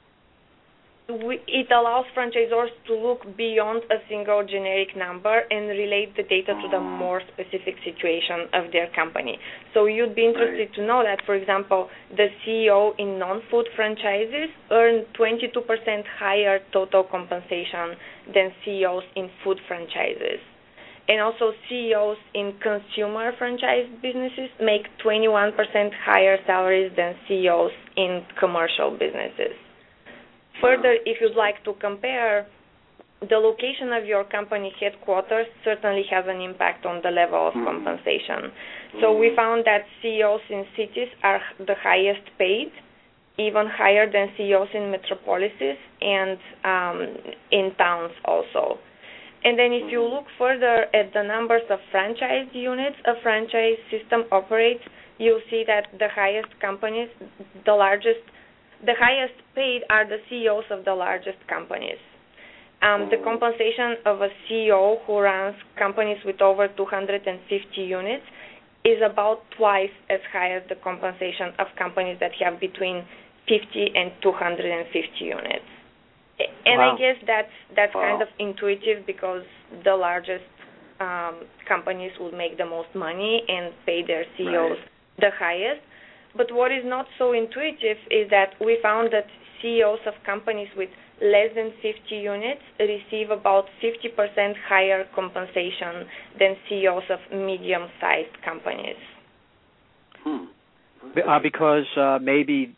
S6: we, it allows franchisors to look beyond a single generic number and relate the data to the more specific situation of their company. So you'd be interested right. to know that, for example, the C E O in non-food franchises earn twenty-two percent higher total compensation than C E Os in food franchises. And also C E Os in consumer franchise businesses make twenty-one percent higher salaries than C E Os in commercial businesses. Further, if you'd like to compare, the location of your company headquarters certainly has an impact on the level of compensation. So we found that C E Os in cities are the highest paid, even higher than C E Os in metropolises and um, in towns also. And then if you look further at the numbers of franchise units a franchise system operates, you'll see that the highest companies, the largest The highest paid are the C E Os of the largest companies. Um, the compensation of a C E O who runs companies with over two hundred fifty units is about twice as high as the compensation of companies that have between fifty and two hundred fifty units. And wow. I guess that's that's wow. kind of intuitive because the largest um, companies will make the most money and pay their C E Os right. the highest. But what is not so intuitive is that we found that C E Os of companies with less than fifty units receive about fifty percent higher compensation than C E Os of medium-sized companies.
S2: Hmm.
S5: Uh, because uh, maybe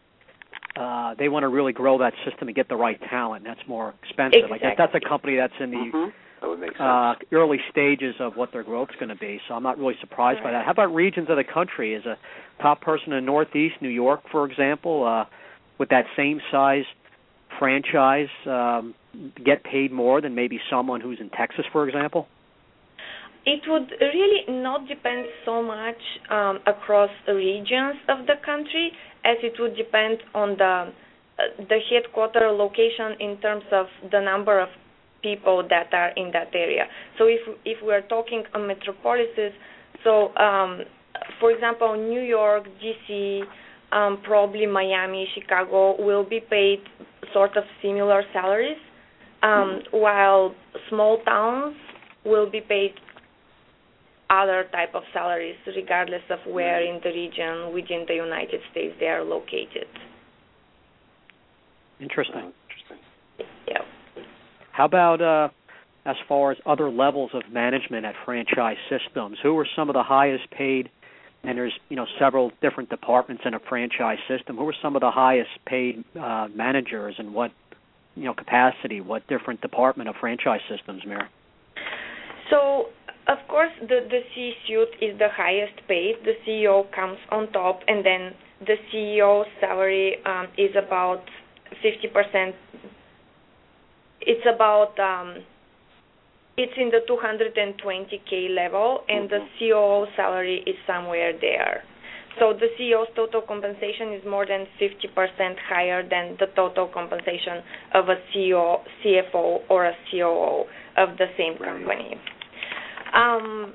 S5: uh, they want to really grow that system and get the right talent. That's more expensive.
S6: Exactly.
S5: Like that, that's a company that's in the
S2: mm-hmm. that would make sense.
S5: Uh, early stages of what their growth is going to be. So I'm not really surprised right. by that. How about regions of the country? Is a top person in Northeast New York, for example, uh, with that same size franchise, um, get paid more than maybe someone who's in Texas, for example?
S6: It would really not depend so much um, across regions of the country as it would depend on the uh, the headquarter location in terms of the number of people that are in that area. So if if we're talking on metropolises, so um, for example, New York, D C, um, probably Miami, Chicago will be paid sort of similar salaries, um, mm-hmm. while small towns will be paid other type of salaries, regardless of where in the region within the United States they are located.
S5: Interesting.
S2: Interesting.
S6: Yeah.
S5: How about uh, as far as other levels of management at franchise systems? Who are some of the highest paid? And there's, you know, several different departments in a franchise system. Who are some of the highest paid uh, managers, and what, you know, capacity? What different department of franchise systems, Mira?
S6: So, of course, the, the C-suite is the highest paid. The C E O comes on top, and then the C E O's salary um, is about fifty percent. It's about, um, it's in the two hundred twenty K level, and the C O O salary is somewhere there. So the C E O's total compensation is more than fifty percent higher than the total compensation of a C E O, C F O, or a C O O of the same company. Um,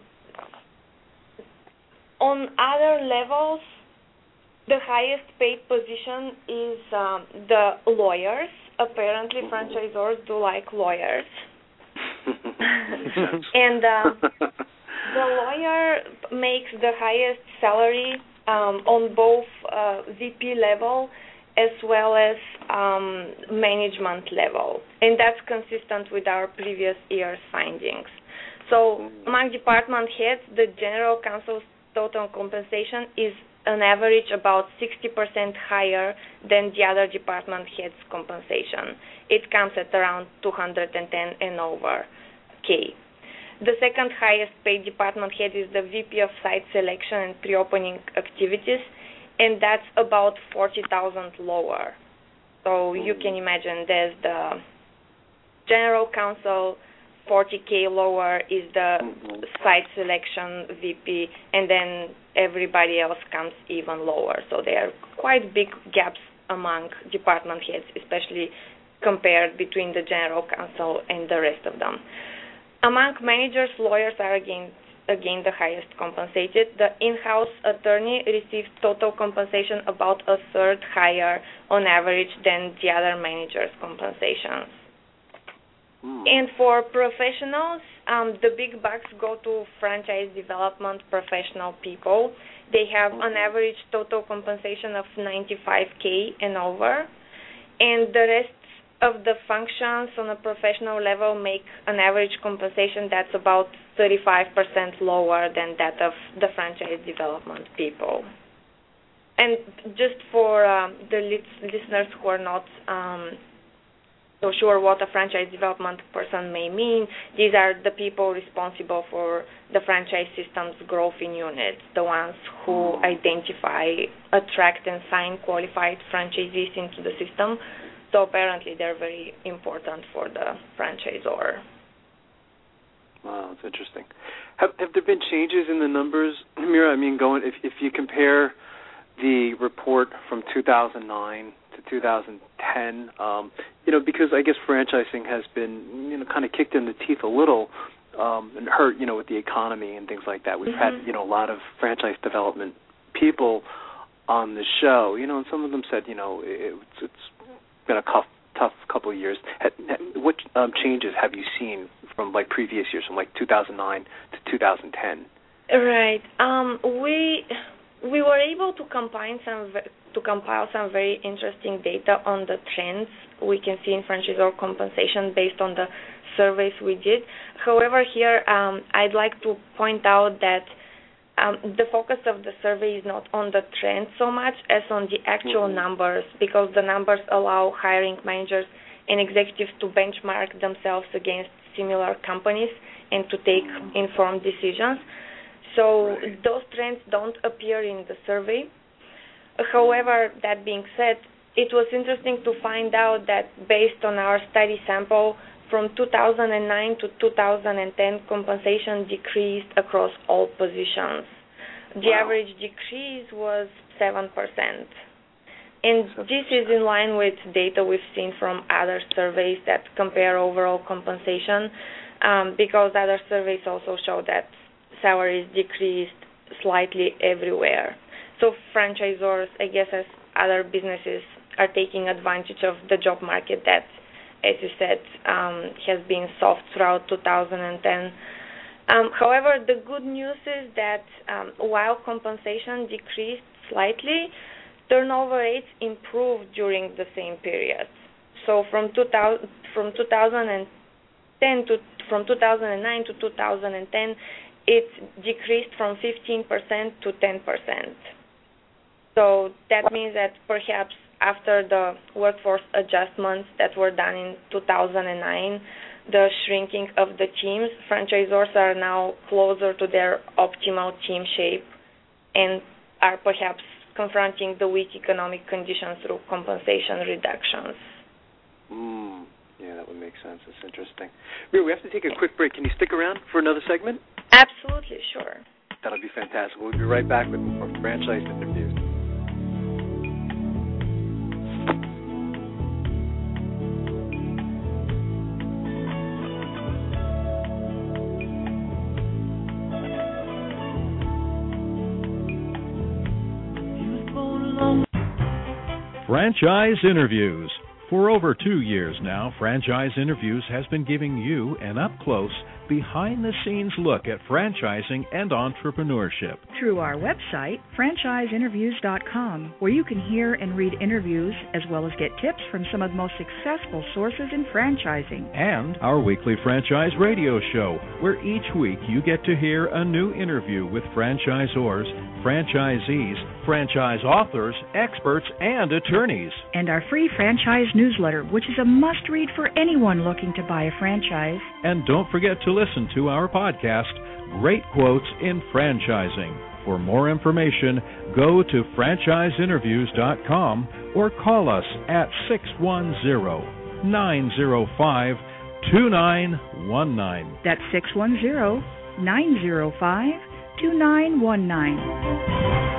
S6: on other levels, the highest paid position is um, the lawyers. Apparently, franchisors do like lawyers. And uh, the lawyer makes the highest salary um, on both uh, V P level as well as um, management level. And that's consistent with our previous year's findings. So among department heads, the general counsel's total compensation is on average about sixty percent higher than the other department heads' compensation. It comes at around two hundred ten and over K. The second highest paid department head is the V P of site selection and pre-opening activities, and that's about forty thousand lower. So you can imagine there's the general counsel, forty K lower is the site selection V P, and then everybody else comes even lower. So there are quite big gaps among department heads, especially compared between the general counsel and the rest of them. Among managers, lawyers are again, again the highest compensated. The in-house attorney receives total compensation about a third higher on average than the other managers' compensations. And for professionals, um, the big bucks go to franchise development professional people. They have an average total compensation of ninety-five K and over. And the rest of the functions on a professional level make an average compensation that's about thirty-five percent lower than that of the franchise development people. And just for um, the lis- listeners who are not um, so sure what a franchise development person may mean, these are the people responsible for the franchise system's growth in units, the ones who identify, attract, and sign qualified franchisees into the system. So apparently they're very important for the franchisor.
S2: Wow, that's interesting. Have have there been changes in the numbers, Mira? I mean, going if if you compare the report from two thousand nine to two thousand ten, um, you know, because I guess franchising has been, you know, kind of kicked in the teeth a little um, and hurt, you know, with the economy and things like that. We've mm-hmm. had, you know, a lot of franchise development people on the show, you know, and some of them said, you know, it, it's, it's been a tough, tough couple of years. What um, changes have you seen from like previous years, from like two thousand nine to two thousand ten?
S6: Right. Um, we we were able to combine some to compile some very interesting data on the trends we can see in franchisor compensation based on the surveys we did. However, here um, I'd like to point out that um, the focus of the survey is not on the trend so much as on the actual mm-hmm. numbers, because the numbers allow hiring managers and executives to benchmark themselves against similar companies and to take mm-hmm. informed decisions. So right. those trends don't appear in the survey. However, that being said, it was interesting to find out that based on our study sample, from two thousand nine to two thousand ten, compensation decreased across all positions. The wow. average decrease was seven percent. And this is in line with data we've seen from other surveys that compare overall compensation, um, because other surveys also show that salaries decreased slightly everywhere. So franchisors, I guess, as other businesses, are taking advantage of the job market that, as you said, um, has been soft throughout two thousand ten. Um, however, the good news is that um, while compensation decreased slightly, turnover rates improved during the same period. So from two thousand, from two thousand ten to from two thousand nine to two thousand ten, it decreased from fifteen percent to ten percent. So that means that perhaps after the workforce adjustments that were done in two thousand nine, the shrinking of the teams, franchisors are now closer to their optimal team shape and are perhaps confronting the weak economic conditions through compensation reductions.
S2: Mm, yeah, that would make sense. It's interesting. Mira, we have to take a quick break. Can you stick around for another segment?
S6: Absolutely, sure.
S2: That'll be fantastic. We'll be right back with more franchise interviews.
S3: Franchise Interviews. For over two years now, Franchise Interviews has been giving you an up-close, behind-the-scenes look at franchising and entrepreneurship.
S1: Through our website, franchise interviews dot com, where you can hear and read interviews as well as get tips from some of the most successful sources in franchising.
S3: And our weekly franchise radio show, where each week you get to hear a new interview with franchisors, franchisees, franchise authors, experts, and attorneys.
S1: And our free franchise newsletter, which is a must-read for anyone looking to buy a franchise.
S3: And don't forget to listen to our podcast, Great Quotes in Franchising. For more information, go to franchise interviews dot com or call us at six one zero, nine zero five, two nine one nine.
S1: That's six one zero, nine zero five, two nine one nine.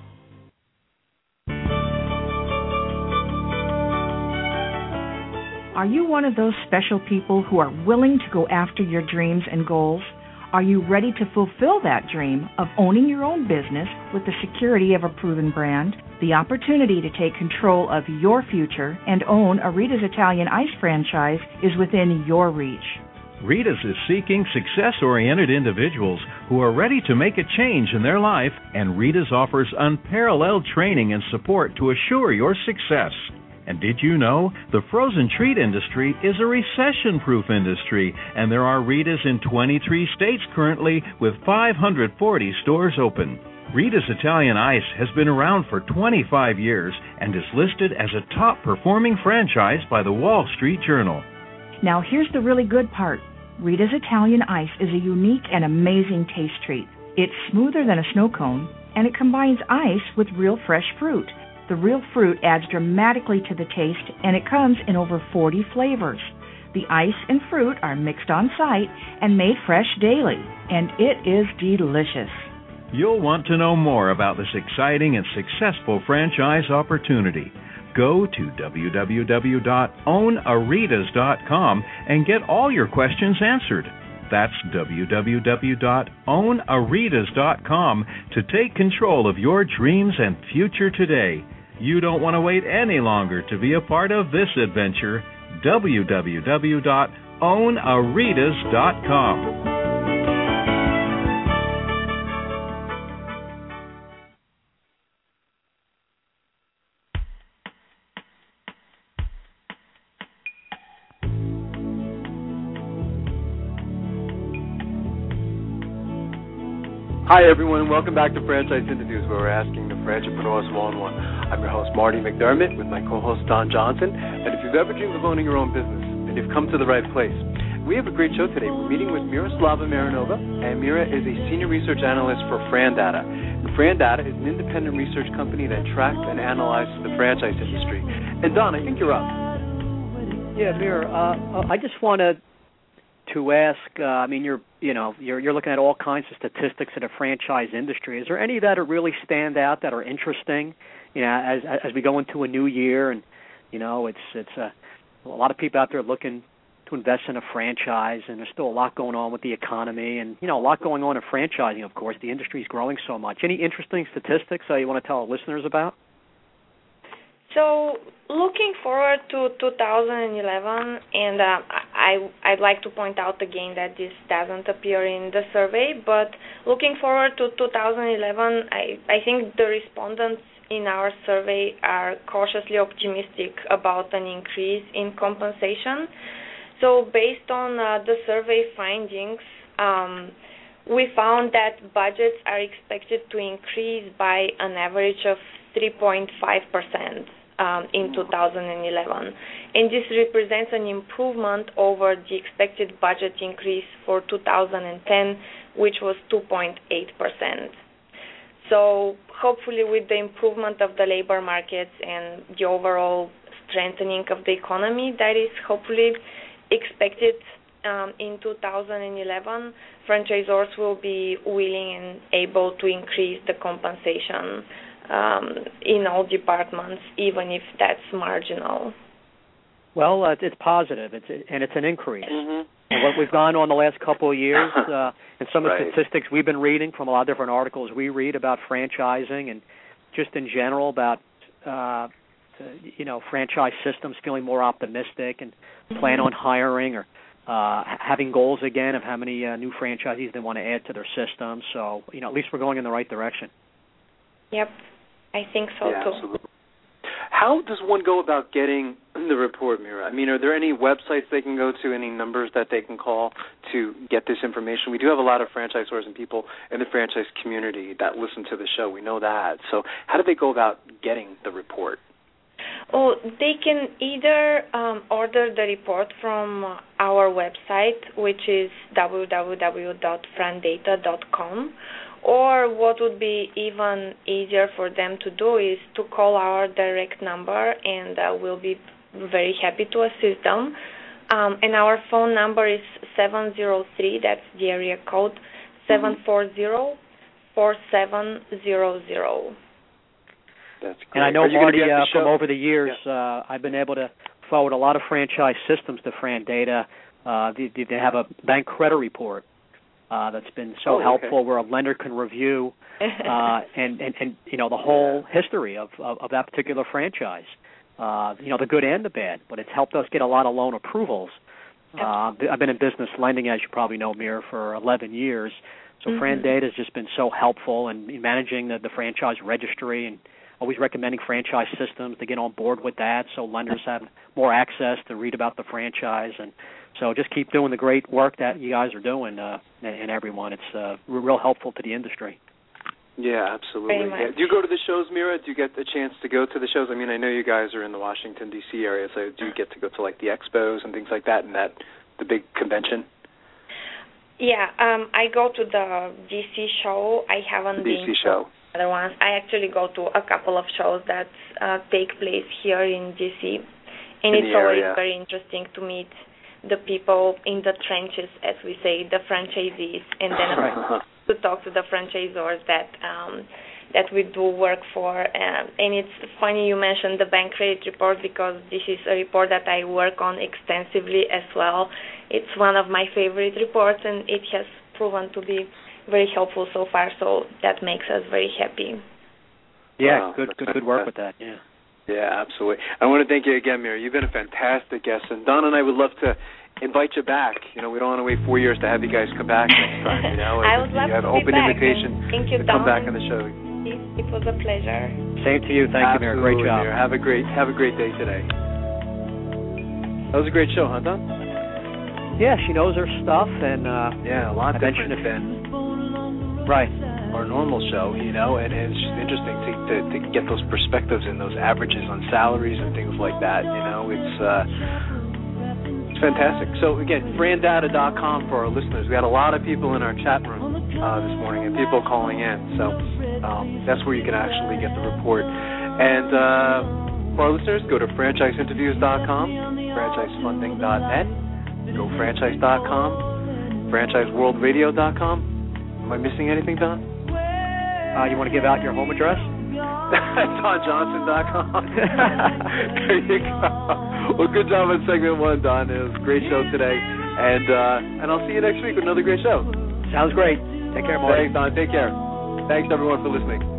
S1: Are you one of those special people who are willing to go after your dreams and goals? Are you ready to fulfill that dream of owning your own business with the security of a proven brand? The opportunity to take control of your future and own a Rita's Italian Ice franchise is within your reach.
S3: Rita's is seeking success-oriented individuals who are ready to make a change in their life, and Rita's offers unparalleled training and support to assure your success. And did you know the frozen treat industry is a recession-proof industry, and there are Rita's in twenty-three states currently with five hundred forty stores open. Rita's Italian Ice has been around for twenty-five years and is listed as a top-performing franchise by the Wall Street Journal.
S1: Now here's the really good part. Rita's Italian Ice is a unique and amazing taste treat. It's smoother than a snow cone, and it combines ice with real fresh fruit. The real fruit adds dramatically to the taste, and it comes in over forty flavors. The ice and fruit are mixed on site and made fresh daily, and it is delicious.
S3: You'll want to know more about this exciting and successful franchise opportunity. Go to w w w dot own a ritas dot com and get all your questions answered. That's w w w dot own a ritas dot com to take control of your dreams and future today. You don't want to wait any longer to be a part of this adventure. w w w dot own a ritas dot com.
S2: Hi, everyone, and welcome back to Franchise Interviews, where we're asking the Franchipreneurs one-on-one. I'm your host, Marty McDermott, with my co-host, Don Johnson. And if you've ever dreamed of owning your own business, then you've come to the right place. We have a great show today. We're meeting with Miroslava Marinova, and Mira is a senior research analyst for FranData. And FranData is an independent research company that tracks and analyzes the franchise industry. And Don, I think you're up.
S5: Yeah, Mira, uh, I just wanted to ask. Uh, I mean, you're you know you're you're looking at all kinds of statistics in the franchise industry. Is there any that are really stand out that are interesting? You know, as as we go into a new year, and you know, it's it's a, a lot of people out there looking to invest in a franchise, and there's still a lot going on with the economy, and you know, a lot going on in franchising. Of course, the industry is growing so much. Any interesting statistics that you want to tell our listeners about?
S6: So, looking forward to two thousand eleven, and uh, I, I'd like to point out again that this doesn't appear in the survey, but looking forward to two thousand eleven, I, I think the respondents in our survey are cautiously optimistic about an increase in compensation. So based on uh, the survey findings, um, we found that budgets are expected to increase by an average of three point five percent um, in two thousand eleven. And this represents an improvement over the expected budget increase for two thousand ten, which was two point eight percent. So hopefully with the improvement of the labor markets and the overall strengthening of the economy that is hopefully expected um, in two thousand eleven, franchisors will be willing and able to increase the compensation um, in all departments, even if that's marginal.
S5: Well, uh, it's positive, it's, and it's an increase.
S2: Mm-hmm.
S5: And what we've gone on the last couple of years, uh, and some of the
S2: Right.
S5: statistics we've been reading from a lot of different articles we read about franchising and just in general about, uh, you know, franchise systems feeling more optimistic and plan on hiring or uh, having goals again of how many uh, new franchisees they want to add to their system. So, you know, at least we're going in the right direction.
S6: Yep, I think so
S2: yeah,
S6: too.
S2: Absolutely. How does one go about getting the report, Mira? I mean, are there any websites they can go to, any numbers that they can call to get this information? We do have a lot of franchisors and people in the franchise community that listen to the show. We know that. So how do they go about getting the report?
S6: Oh, they can either um, order the report from our website, which is w w w dot fran data dot com, or what would be even easier for them to do is to call our direct number, and uh, we'll be very happy to assist them. Um, and our phone number is seven zero three, that's the area code, seven four zero, four seven zero zero.
S2: That's great.
S5: And I know,
S2: Are you
S5: Marty,
S2: gonna be at the
S5: uh, from
S2: show?
S5: over the years,
S2: Yeah.
S5: uh, I've been able to forward a lot of franchise systems to Fran Data. Uh, they, they have a bank credit report uh, that's been so
S2: Oh, okay.
S5: helpful where a lender can review uh, and, and, and, you know, the whole yeah. history of, of, of that particular franchise, uh, you know, the good and the bad. But it's helped us get a lot of loan approvals. Uh, I've been in business lending, as you probably know, Mir, for eleven years. So mm-hmm. Fran Data has just been so helpful in managing the, the franchise registry and always recommending franchise systems to get on board with that so lenders have more access to read about the franchise. And so just keep doing the great work that you guys are doing, uh, and everyone. It's uh, real helpful to the industry.
S2: Yeah, absolutely. Yeah. Do you go to the shows, Mira? Do you get the chance to go to the shows? I mean, I know you guys are in the Washington, D C area, so do you get to go to, like, the expos and things like that and that the big convention?
S6: Yeah, um, I go to the D C show. I haven't
S2: the
S6: been
S2: D C show.
S6: to other ones. I actually go to a couple of shows that uh, take place here in D C, and
S2: in
S6: it's always
S2: area.
S6: very interesting to meet the people in the trenches, as we say, the franchisees, and then
S2: Right.
S6: to talk to the franchisors that um, that we do work for. Um, and it's funny you mentioned the bank credit report because this is a report that I work on extensively as well. It's one of my favorite reports, and it has proven to be very helpful so far, so that makes us very happy.
S5: Yeah,
S2: wow,
S5: good good good work with that, yeah.
S2: Yeah, absolutely. I want to thank you again, Mira. You've been a fantastic guest, and Don and I would love to invite you back. You know, we don't want to wait four years to have you guys come back next time. You know,
S6: I would love
S2: you have
S6: to
S2: an
S6: be
S2: open
S6: back.
S2: invitation
S6: Thank you,
S2: to
S6: Don.
S2: come back on the show.
S6: It, it was a pleasure.
S5: Same to you. Thank
S2: Absolutely,
S5: you, Mira. Great job.
S2: Mira. Have a great have a great day today. That was a great show, huh, Don?
S5: Yeah, she knows her stuff, and uh,
S2: yeah, a lot
S5: I
S2: different
S5: mentioned
S2: than
S5: right.
S2: our normal show, you know, and it's just interesting to, to to get those perspectives and those averages on salaries and things like that. You know, it's uh, it's fantastic. So again, fran data dot com for our listeners. We had a lot of people in our chat room uh, this morning and people calling in. So um, that's where you can actually get the report. And uh, for our listeners, go to franchise interviews dot com, franchise funding dot net, go franchise dot com, franchise world radio dot com. Am I missing anything, Don?
S5: Uh, you want to give out your home address?
S2: don johnson dot com. There you go. Well, good job on segment one, Don. It was a great show today. And uh, and I'll see you next week with another great show.
S5: Sounds great. Take care, Marty.
S2: Thanks, Don. Take care. Thanks, everyone, for listening.